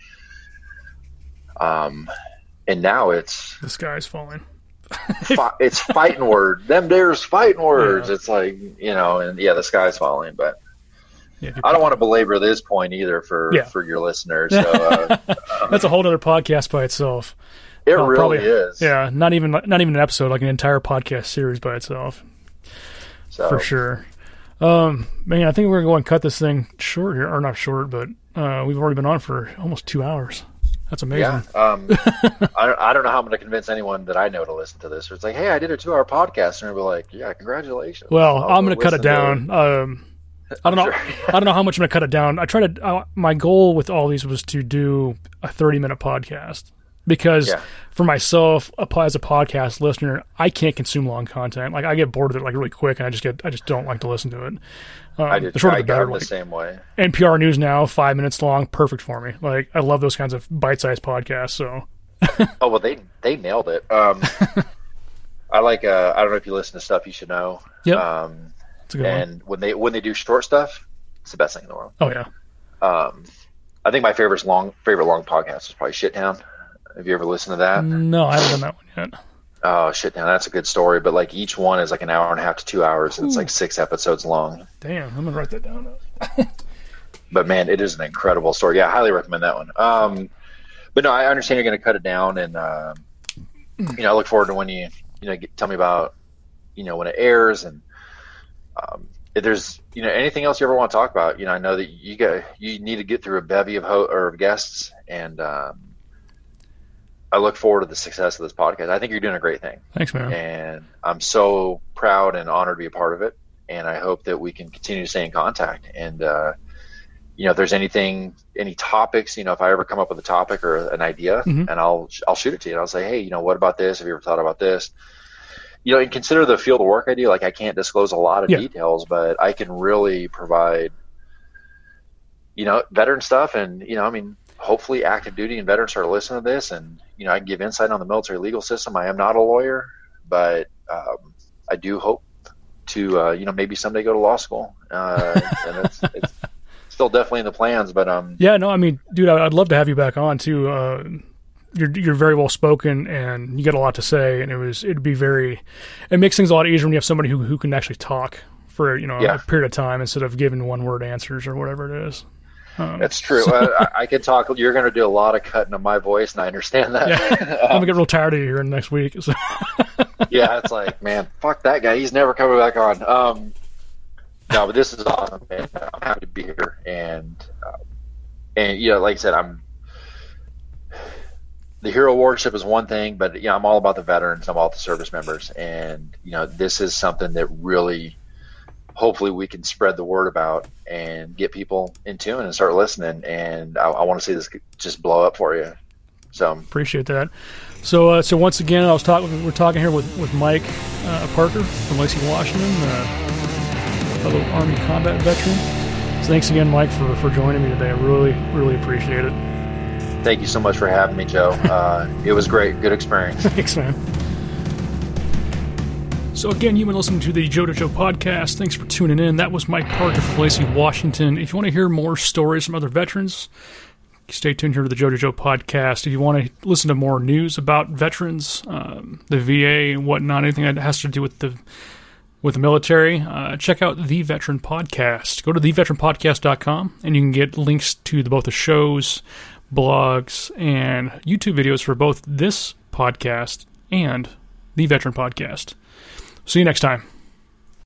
And now it's the sky's falling. It's fighting words. There's fighting words. Yeah. It's like, and the sky's falling, but I don't want to belabor this point either for your listeners. So, that's a whole other podcast by itself. It really is. Yeah. Not even an episode, like an entire podcast series by itself. So. For sure. Man, I think we're going to go and cut this thing short here, or not short, but we've already been on for almost 2 hours. That's amazing. Yeah. I don't know how I'm going to convince anyone that I know to listen to this. It's like, hey, I did a 2-hour podcast, and they'll be like, yeah, congratulations. Well, I'm going to cut it down. I don't know. I don't know how much I'm going to cut it down. My goal with all these was to do a 30-minute podcast, because for myself, as a podcast listener, I can't consume long content. Like, I get bored of it really quick, and I just don't like to listen to it. I did. I got the same way. NPR News Now, 5 minutes long, perfect for me. Like, I love those kinds of bite-sized podcasts. So. Oh well, they nailed it. I like. I don't know if you listen to Stuff You Should Know. Yep. That's a good and one. when they do short stuff, it's the best thing in the world. Oh yeah. I think my favorite long podcast is probably Shittown. Have you ever listened to that? No, I haven't done that one yet. Oh, Shittown, that's a good story. But like each one is like an hour and a half to 2 hours, and it's like 6 episodes long. Damn, I'm gonna write that down. But man, it is an incredible story. Yeah, I highly recommend that one. But no, I understand you're going to cut it down, and I look forward to when you tell me about when it airs, and if there's anything else you ever want to talk about. I know that you need to get through a bevy of guests, and I look forward to the success of this podcast. I think you're doing a great thing. Thanks, man. And I'm so proud and honored to be a part of it. And I hope that we can continue to stay in contact. And, if there's any topics, if I ever come up with a topic or an idea, and I'll shoot it to you, and I'll say, hey, what about this? Have you ever thought about this? And consider the field of work I do. Like, I can't disclose a lot of details, but I can really provide, veteran stuff. And, hopefully active duty and veterans start listening to this, and I can give insight on the military legal system. I am not a lawyer, but I do hope to maybe someday go to law school, and it's still definitely in the plans. But dude, I'd love to have you back on too. You're very well spoken, and you got a lot to say, and it makes things a lot easier when you have somebody who can actually talk for a period of time instead of giving 1-word answers or whatever it is. That's true. I can talk. You're going to do a lot of cutting of my voice, and I understand that. Yeah. I'm going to get real tired of you here next week. So. Yeah, it's like, man, fuck that guy. He's never coming back on. No, but this is awesome, man. I'm happy to be here. And like I said, the hero worship is one thing, but I'm all about the veterans. I'm all about the service members. And, this is something that really, hopefully we can spread the word about and get people in tune and start listening. And I want to see this just blow up for you. So appreciate that. So once again, we're talking here with Mike Parker from Lacey, Washington, a fellow Army combat veteran. So thanks again, Mike, for joining me today. I really, really appreciate it. Thank you so much for having me, Joe. It was great. Good experience. Thanks, man. So again, you've been listening to the Joe to Joe podcast. Thanks for tuning in. That was Mike Parker from Lacey, Washington. If you want to hear more stories from other veterans, stay tuned here to the Joe to Joe podcast. If you want to listen to more news about veterans, the VA and whatnot, anything that has to do with the military, check out The Veteran Podcast. Go to theveteranpodcast.com and you can get links to both the shows, blogs, and YouTube videos for both this podcast and The Veteran Podcast. See you next time.